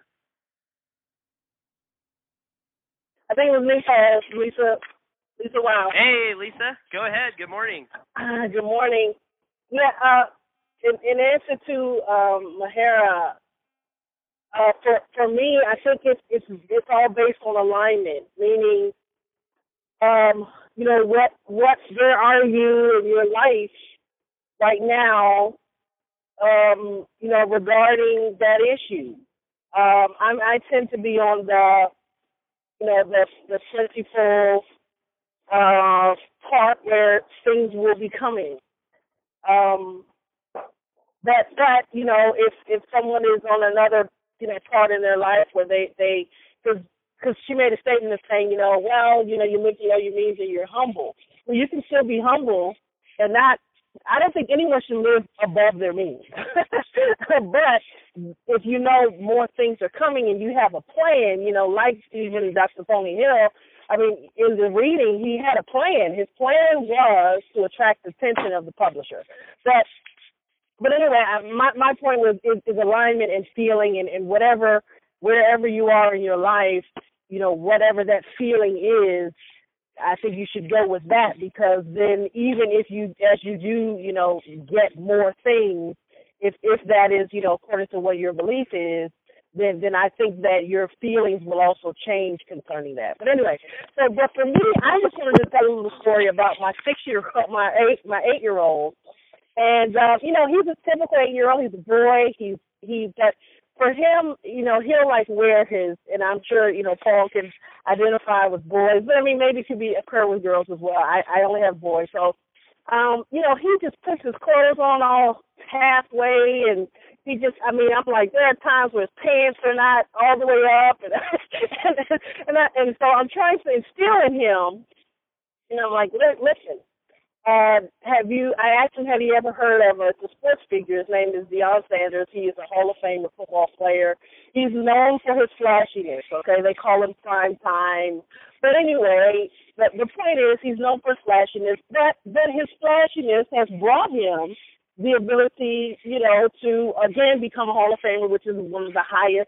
I think it was Lisa Wow. Hey, Lisa. Go ahead. Good morning. Good morning. Yeah, in answer to Mahara, for me, I think it's all based on alignment, meaning, where are you in your life right now, regarding that issue. I tend to be on the plentiful part where things will be coming. If someone is on another part in their life where because she made a statement of saying, you live below your means and you're humble. Well, you can still be humble and not. I don't think anyone should live above their means. But if you know more things are coming and you have a plan, like even Dr. Napoleon Hill, I mean, in the reading, he had a plan. His plan was to attract the attention of the publisher. But anyway, my point is alignment and feeling and wherever you are in your life, whatever that feeling is, I think you should go with that, because then even if as you do, get more things, if that is, according to what your belief is, then I think that your feelings will also change concerning that. But anyway, but for me, I just wanted to tell a little story about my 8-year-old. And, he's a typical 8-year-old. He's a boy. But for him, he'll like wear his, and I'm sure, Paul can identify with boys, but I mean, maybe it could occur with girls as well. I only have boys. So, he just puts his clothes on all halfway, and I'm like, there are times where his pants are not all the way up, and so I'm trying to instill in him, I'm like, listen, I asked him, have you ever heard of a sports figure? His name is Deion Sanders. He is a Hall of Fame football player. He's known for his flashiness, okay? They call him prime time. But anyway, the point is he's known for his flashiness, but his flashiness has brought him the ability, to, again, become a Hall of Famer, which is one of the highest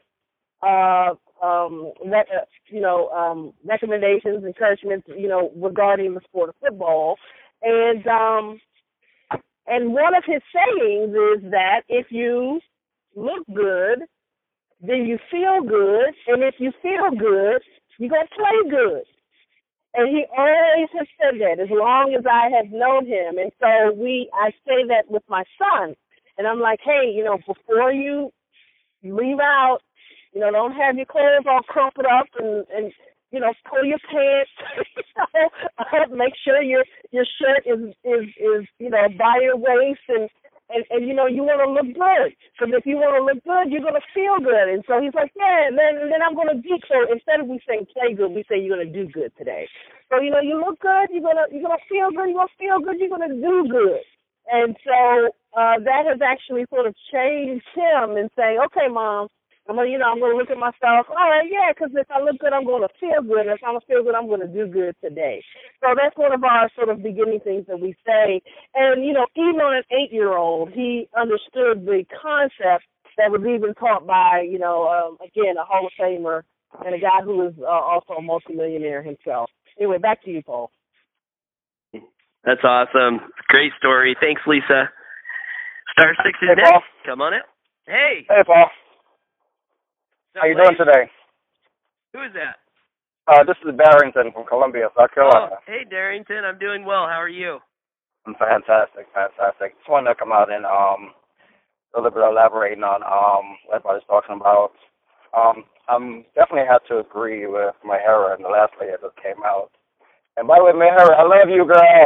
recommendations, encouragements, regarding the sport of football. And one of his sayings is that if you look good, then you feel good, and if you feel good, you're going to play good. And he always has said that as long as I have known him. And so I say that with my son. And I'm like, hey, before you leave out, don't have your clothes all crumpled up and pull your pants, make sure your shirt is by your waist, and you want to look good. Because if you want to look good, you're going to feel good. And so he's like, yeah, and then I'm going to do. So instead of we saying play good, we say you're going to do good today. So you look good, you're going to feel good, you're going to feel good, you're going to do good. And so that has actually sort of changed him and saying, okay, Mom, I'm going to look at myself. All right, yeah, because if I look good, I'm going to feel good. And if I'm going to feel good, I'm going to do good today. So that's one of our sort of beginning things that we say. And, even on an 8-year-old, he understood the concept that was even taught by, again, a Hall of Famer and a guy who is also a multimillionaire himself. Anyway, back to you, Paul. That's awesome. Great story. Thanks, Lisa. Star 6 is next. Paul. Come on in. Hey. Hey, Paul. How you doing today? Who is that? This is Barrington from Columbia, South Carolina. Oh, hey, Darrington. I'm doing well. How are you? Fantastic. Just wanted to come out and a little bit elaborating on what I was talking about. I'm definitely have to agree with Mahara and the last lady that just came out. And by the way, Mahara, I love you, girl.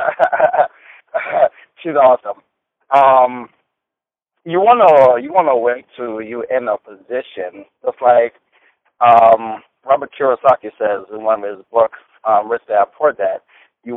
She's awesome. You wanna wait till you in a position, just like Robert Kiyosaki says in one of his books, Rich Dad Poor Dad. You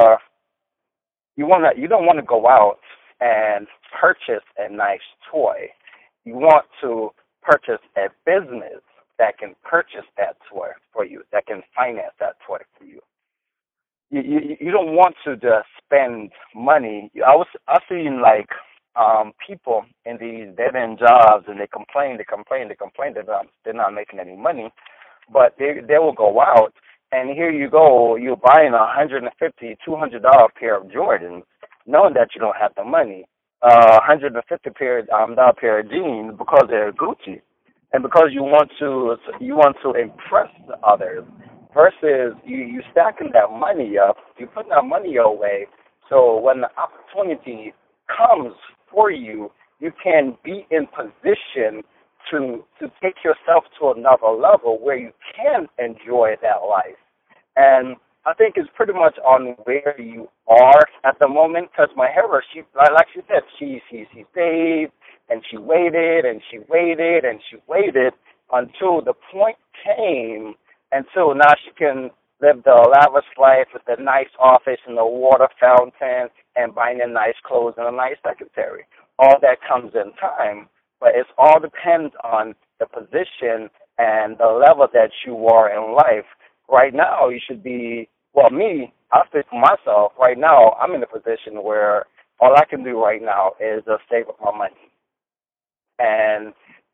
don't want to go out and purchase a nice toy. You want to purchase a business that can purchase that toy for you, that can finance that toy for you. You don't want to just spend money. I've seen like people in these dead-end jobs, and they complain. They're not making any money, but they will go out, and here you go, you're buying $150, $200 pair of Jordans, knowing that you don't have the money. $150 pair of jeans because they're Gucci, and because you want to impress the others. Versus you stacking that money up, you putting that money away, so when the opportunity comes for you, you can be in position to take yourself to another level where you can enjoy that life. And I think it's pretty much on where you are at the moment, because Mahara, she said, she stayed and she waited and she waited and she waited until the point came, until now she can live the lavish life with the nice office and the water fountain and buying the nice clothes and a nice secretary. All that comes in time, but it all depends on the position and the level that you are in life. Right now, you should be, well, me, I speak for myself. Right now, I'm in a position where all I can do right now is just save up my money and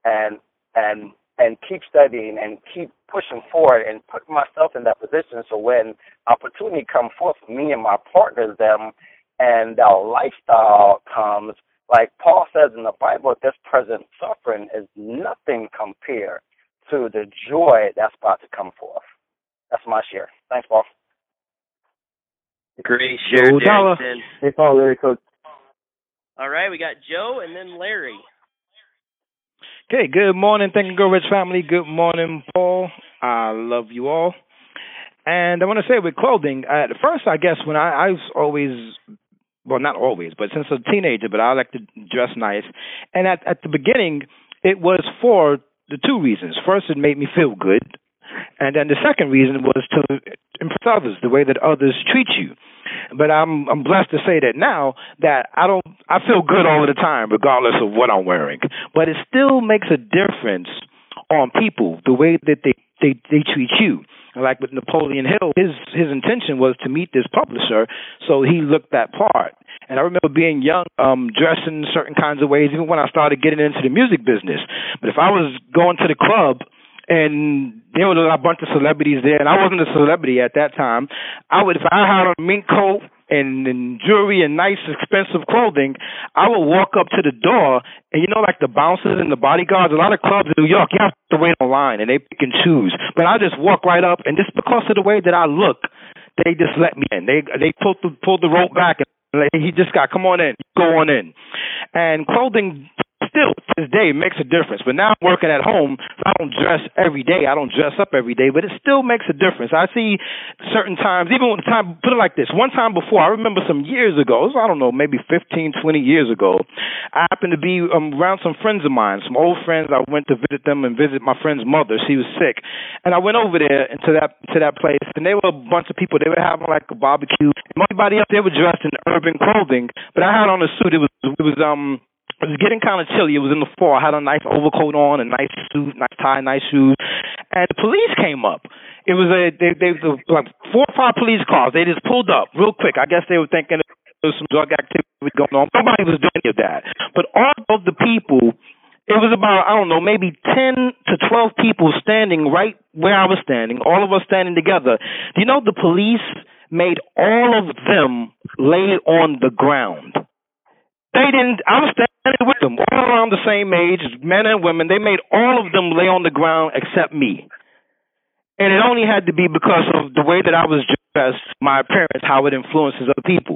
keep studying and keep pushing forward and put myself in that position, so when opportunity comes forth for me and my partners, them, and our lifestyle comes, like Paul says in the Bible, this present suffering is nothing compared to the joy that's about to come forth. That's my share. Thanks, Paul. Great share, Jackson. Hey, Paul, Larry, Coach. All right, we got Joe and then Larry. Okay, good morning, Think and Grow Rich family. Good morning, Paul. I love you all. And I want to say with clothing, at first, I guess, when I was always, well, not always, but since I was a teenager, but I like to dress nice. And at the beginning, it was for the two reasons. First, it made me feel good. And then the second reason was to impress others, the way that others treat you. But I'm blessed to say that now that I feel good all the time, regardless of what I'm wearing. But it still makes a difference on people, the way that they treat you. Like with Napoleon Hill, his intention was to meet this publisher, so he looked that part. And I remember being young, dressing certain kinds of ways, even when I started getting into the music business. But if I was going to the club and there was a bunch of celebrities there, and I wasn't a celebrity at that time, if I had a mink coat and jewelry and nice expensive clothing, I would walk up to the door, and like the bouncers and the bodyguards, a lot of clubs in New York, you have to wait online and they pick and choose. But I just walk right up, and just because of the way that I look, they just let me in. They pulled the rope back, and he just got, come on in, go on in. And clothing still to this day makes a difference. But now I'm working at home, so I don't dress every day. I don't dress up every day, but it still makes a difference. I see certain times, even when put it like this, one time before, I remember some years ago, I don't know, maybe 15, 20 years ago, I happened to be around some friends of mine, some old friends. I went to visit them and visit my friend's mother. She was sick. And I went over there to that place, and they were a bunch of people. They were having like a barbecue. And everybody else, they were dressed in urban clothing, but I had on a suit. It was getting kind of chilly. It was in the fall. I had a nice overcoat on, a nice suit, nice tie, nice shoes. And the police came up. It was like 4 or 5 police cars. They just pulled up real quick. I guess they were thinking there was some drug activity going on. Nobody was doing any of that. But all of the people, it was about, I don't know, maybe 10 to 12 people standing right where I was standing, all of us standing together. Do you know the police made all of them lay on the ground? They didn't. I was standing with them, all around the same age, men and women. They made all of them lay on the ground except me. And it only had to be because of the way that I was dressed, my appearance, how it influences other people.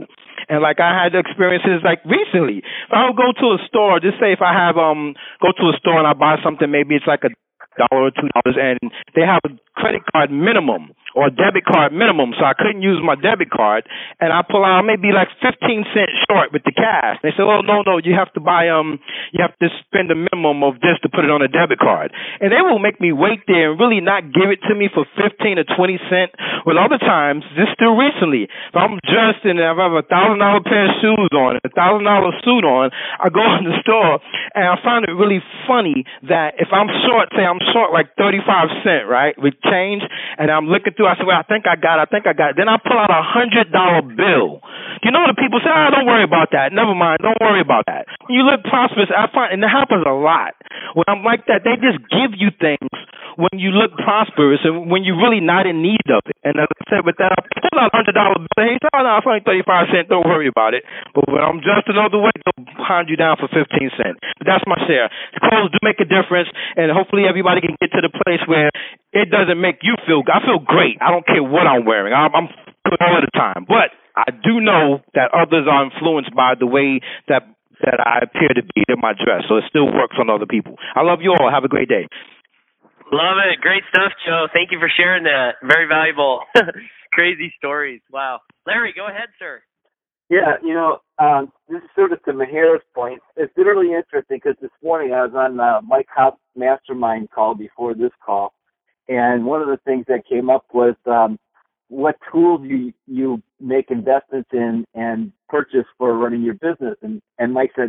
And like I had experiences like recently. If I would go to a store, just say if I have go to a store and I buy something, maybe it's like $1 or $2, and they have a credit card minimum or a debit card minimum, so I couldn't use my debit card, and I pull out maybe like 15 cents short with the cash. They say, "Oh no, you have to buy you have to spend a minimum of this to put it on a debit card," and they will make me wait there and really not give it to me for 15 or 20 cents. Well, other times, just still recently, if I'm dressed and I have a $1,000 pair of shoes on, a $1,000 suit on, I go in the store and I find it really funny that if I'm short, say I'm short like 35 cents, right, with change, and I'm looking through, I say, well, I think I got it. Then I pull out a $100 bill. You know, the people say, don't worry about that. Never mind, don't worry about that. When you look prosperous, I find, and it happens a lot. When I'm like that, they just give you things when you look prosperous and when you're really not in need of it. And as I said, with that, I pull out a $100 bill. Hey, no, it's only 35 cents. Don't worry about it. But when I'm just another way, they'll pound you down for 15 cents. But that's my share. Clothes do make a difference, and hopefully everybody can get to the place where it doesn't make you feel good. I feel great. I don't care what I'm wearing. I'm good all the time. But I do know that others are influenced by the way that I appear to be in my dress. So it still works on other people. I love you all. Have a great day. Love it. Great stuff, Joe. Thank you for sharing that. Very valuable. Crazy stories. Wow. Larry, go ahead, sir. Yeah, this is sort of to Mahira's point. It's been really interesting because this morning I was on Mike Hopp's mastermind call before this call, and one of the things that came up was what tools you make investments in and purchase for running your business. And Mike said,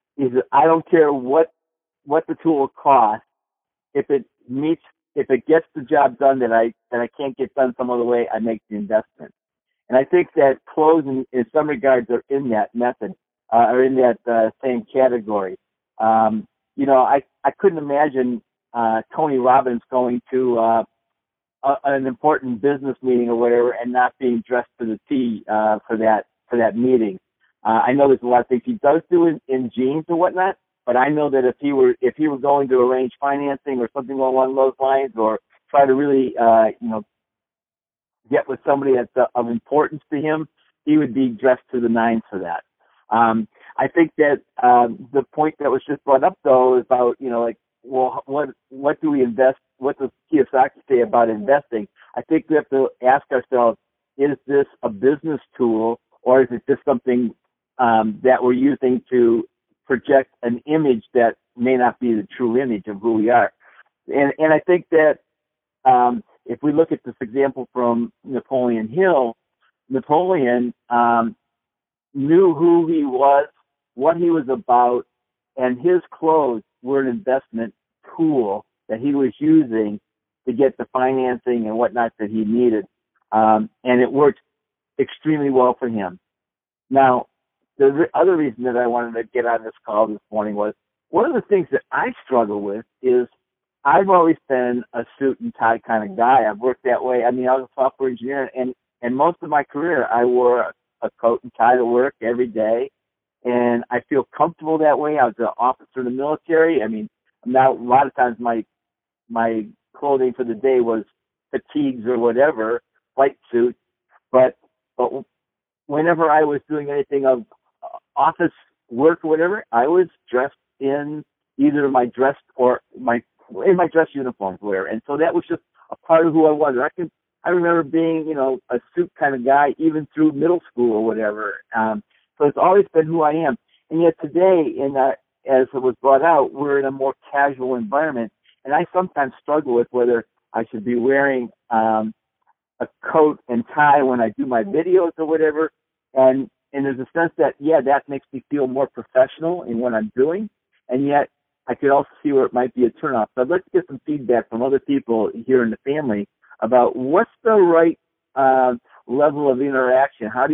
I don't care what the tool will cost, if it gets the job done that I can't get done some other way, I make the investment. And I think that clothes in some regards are in that method, are in that same category. I couldn't imagine Tony Robbins going to an important business meeting or whatever and not being dressed to the T for that meeting. I know there's a lot of things he does do in jeans and whatnot, but I know that if he were going to arrange financing or something along those lines, or try to really get with somebody that's of importance to him, he would be dressed to the nines for that. I think that the point that was just brought up though is about what do we invest? What does Kiyosaki say about investing? I think we have to ask ourselves: is this a business tool, or is it just something that we're using to project an image that may not be the true image of who we are? And I think that if we look at this example from Napoleon Hill, Napoleon knew who he was, what he was about, and his clothes were an investment tool that he was using to get the financing and whatnot that he needed. And it worked extremely well for him. Now, the other reason that I wanted to get on this call this morning was one of the things that I struggle with is I've always been a suit and tie kind of guy. I've worked that way. I mean, I was a software engineer, and most of my career I wore a coat and tie to work every day, and I feel comfortable that way. I was an officer in the military. I mean, now a lot of times my clothing for the day was fatigues or whatever, flight suits, but whenever I was doing anything of office work or whatever, I was dressed in either my dress or in my dress uniform, whatever. And so that was just a part of who I was. I remember being, a suit kind of guy even through middle school or whatever. So it's always been who I am. And yet today, as it was brought out, we're in a more casual environment. And I sometimes struggle with whether I should be wearing a coat and tie when I do my videos or whatever. And there's a sense that, that makes me feel more professional in what I'm doing. And yet I could also see where it might be a turnoff. But let's get some feedback from other people here in the family about what's the right level of interaction. Are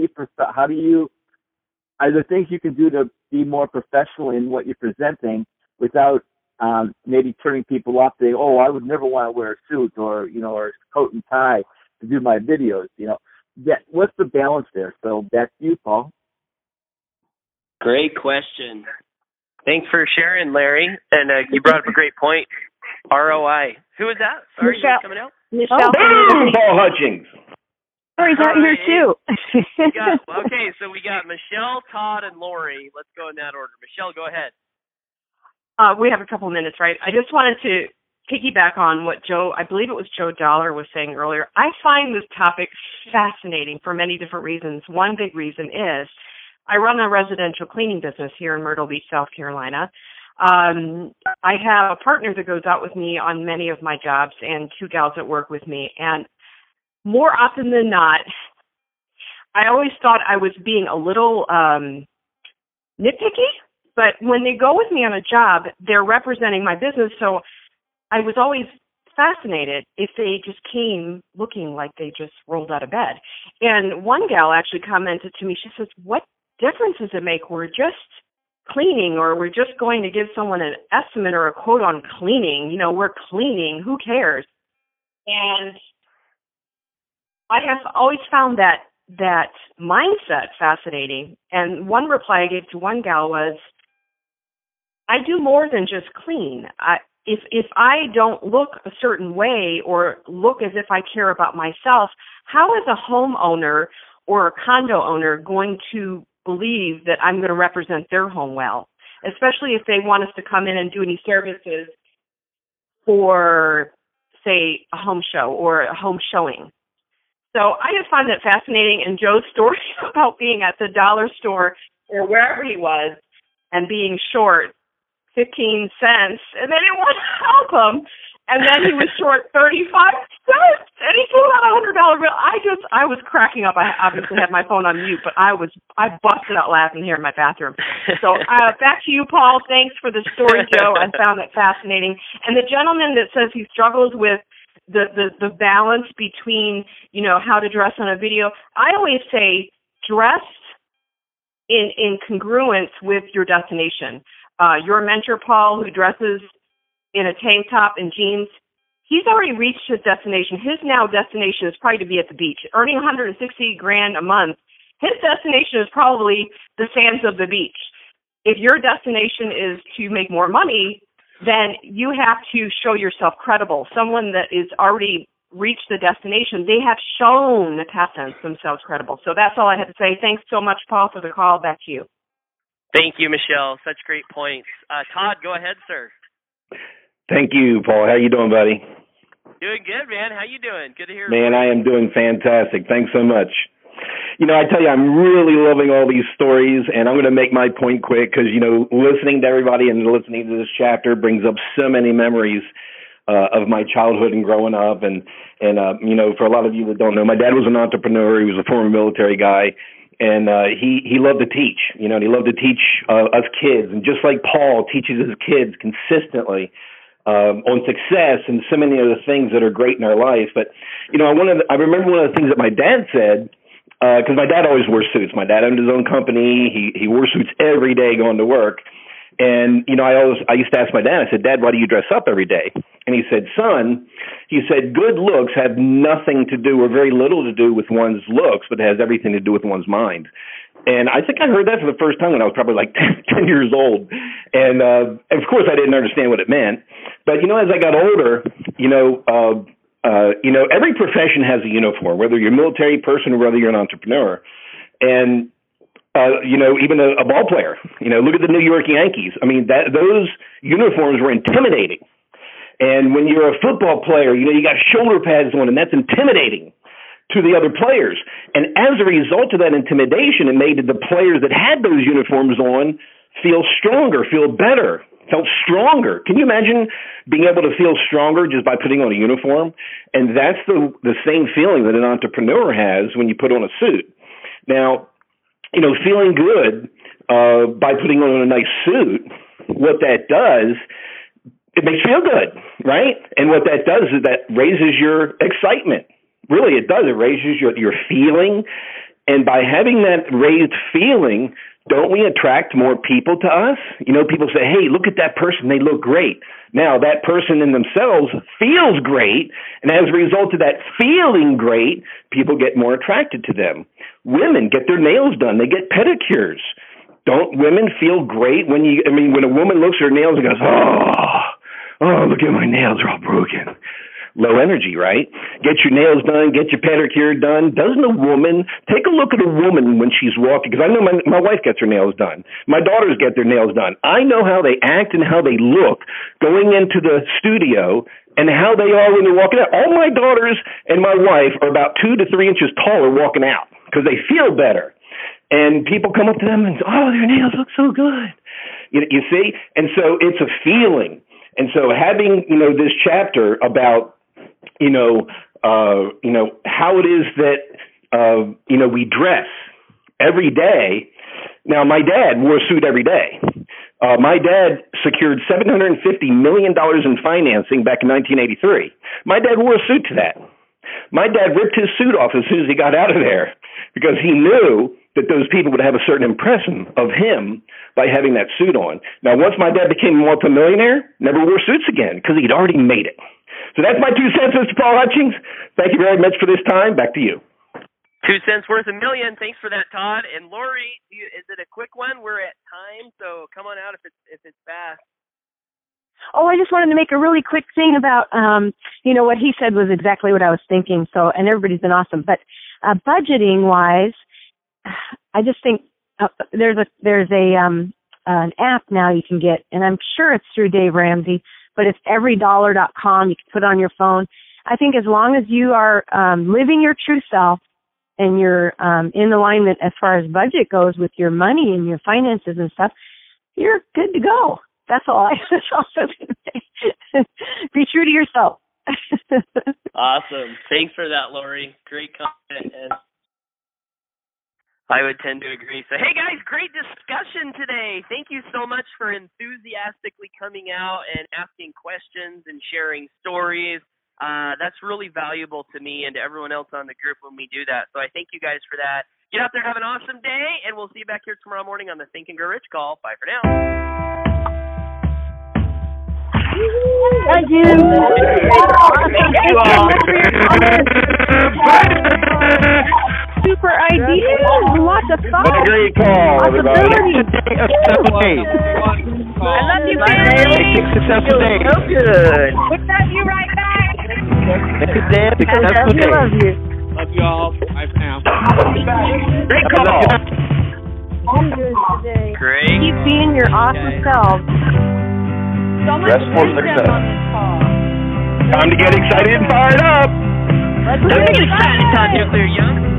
there things you can do to be more professional in what you're presenting without maybe turning people off, saying, "Oh, I would never want to wear a suit or or coat and tie to do my videos." What's the balance there? So back to you, Paul. Great question. Thanks for sharing, Larry. And you brought up a great point. ROI. Who is that? Sorry, Michelle. coming out? Michelle. Paul Hutchings. Lori's out here too. So we got Michelle, Todd, and Lori. Let's go in that order. Michelle, go ahead. We have a couple of minutes, right? I just wanted to piggyback on what I believe it was Joe Dollar was saying earlier. I find this topic fascinating for many different reasons. One big reason is I run a residential cleaning business here in Myrtle Beach, South Carolina. I have a partner that goes out with me on many of my jobs and 2 gals that work with me. And more often than not, I always thought I was being a little nitpicky, but when they go with me on a job, they're representing my business, so I was always fascinated if they just came looking like they just rolled out of bed. And one gal actually commented to me, she says, what difference does it make? We're just cleaning, or we're just going to give someone an estimate or a quote on cleaning. We're cleaning. Who cares? And I have always found that mindset fascinating. And one reply I gave to one gal was, I do more than just clean. If I don't look a certain way or look as if I care about myself, how is a homeowner or a condo owner going to believe that I'm going to represent their home well, especially if they want us to come in and do any services for, say, a home show or a home showing. So I just find that fascinating. And Joe's story about being at the dollar store or wherever he was and being short 15 cents, and they didn't want to help him, and then he was short 35 cents, and he pulled out a $100 bill. I was cracking up. I obviously had my phone on mute, but I busted out laughing here in my bathroom. So back to you, Paul. Thanks for the story, Joe. I found it fascinating. And the gentleman that says he struggles with the balance between, how to dress on a video, I always say dress in congruence with your destination. Your mentor, Paul, who dresses in a tank top and jeans, he's already reached his destination. His now destination is probably to be at the beach. Earning $160,000 a month, his destination is probably the sands of the beach. If your destination is to make more money, then you have to show yourself credible. Someone that is already reached the destination, they have shown the past tense themselves credible. So that's all I had to say. Thanks so much, Paul, for the call. Back to you. Thank you, Michelle. Such great points. Todd, go ahead, sir. Thank you, Paul. How you doing, buddy? Doing good, man. How you doing? Good to hear. Man, I am doing fantastic. Thanks so much. I tell you, I'm really loving all these stories, and I'm going to make my point quick because, listening to everybody and listening to this chapter brings up so many memories of my childhood and growing up. And for a lot of you that don't know, my dad was an entrepreneur. He was a former military guy. And he loved to teach, and he loved to teach us kids. And just like Paul teaches his kids consistently on success and so many other things that are great in our life. But, I remember one of the things that my dad said, because my dad always wore suits. My dad owned his own company. He wore suits every day going to work. And, I used to ask my dad, I said, Dad, why do you dress up every day? And he said, son, good looks have nothing to do or very little to do with one's looks, but it has everything to do with one's mind. And I think I heard that for the first time when I was probably like 10 years old. And of course, I didn't understand what it meant. But, as I got older, every profession has a uniform, whether you're a military person or whether you're an entrepreneur. And even a ball player, look at the New York Yankees. I mean, those uniforms were intimidating. And when you're a football player, you got shoulder pads on, and that's intimidating to the other players. And as a result of that intimidation, it made the players that had those uniforms on feel stronger, feel better, felt stronger. Can you imagine being able to feel stronger just by putting on a uniform? And that's the same feeling that an entrepreneur has when you put on a suit. Now, feeling good by putting on a nice suit, what that does, it makes you feel good, right? And what that does is that raises your excitement. Really, it does. It raises your feeling. And by having that raised feeling, don't we attract more people to us? People say, hey, look at that person. They look great. Now, that person in themselves feels great. And as a result of that feeling great, people get more attracted to them. Women get their nails done. They get pedicures. Don't women feel great when a woman looks at her nails and goes, oh, look at my nails, they're all broken. low energy, right? Get your nails done, get your pedicure done. Doesn't a woman, take a look at a woman when she's walking, because I know my wife gets her nails done. My daughters get their nails done. I know how they act and how they look going into the studio and how they are when they're walking out. All my daughters and my wife are about 2 to 3 inches taller walking out because they feel better. And people come up to them and say, oh, their nails look so good. You see? And so it's a feeling. And so having, this chapter about, how it is that, we dress every day. Now, my dad wore a suit every day. My dad secured $750 million in financing back in 1983. My dad wore a suit to that. My dad ripped his suit off as soon as he got out of there because he knew that those people would have a certain impression of him by having that suit on. Now, once my dad became a multimillionaire, never wore suits again because he'd already made it. So that's my 2 cents, Mr. Paul Hutchings. Thank you very much for this time. Back to you. 2 cents worth a million. Thanks for that, Todd. And Lori, is it a quick one? We're at time, so come on out if it's fast. Oh, I just wanted to make a really quick thing about, what he said was exactly what I was thinking. So, and everybody's been awesome. But budgeting wise, I just think there's an app now you can get, and I'm sure it's through Dave Ramsey, but it's everydollar.com. You can put it on your phone. I think as long as you are living your true self and you're in alignment as far as budget goes with your money and your finances and stuff, you're good to go. That's all I was going to say. Be true to yourself. Awesome. Thanks for that, Lori. Great comment. And I would tend to agree. So, hey, guys, great discussion today. Thank you so much for enthusiastically coming out and asking questions and sharing stories. That's really valuable to me and to everyone else on the group when we do that. So I thank you guys for that. Get out there, have an awesome day, and we'll see you back here tomorrow morning on the Think and Grow Rich call. Bye for now. Thank you. Thank you all. Super ideas, lots of thoughts. What a great call, everybody. I love you, Barry. Successful day. So good. We'll love you right back. We love you. Love you all. Bye for now. Great call. I'm good today. Great. Keep being your awesome self. So much wisdom on this call. Time to get excited and fired up. Let's get excited, Todd Nuclear Young.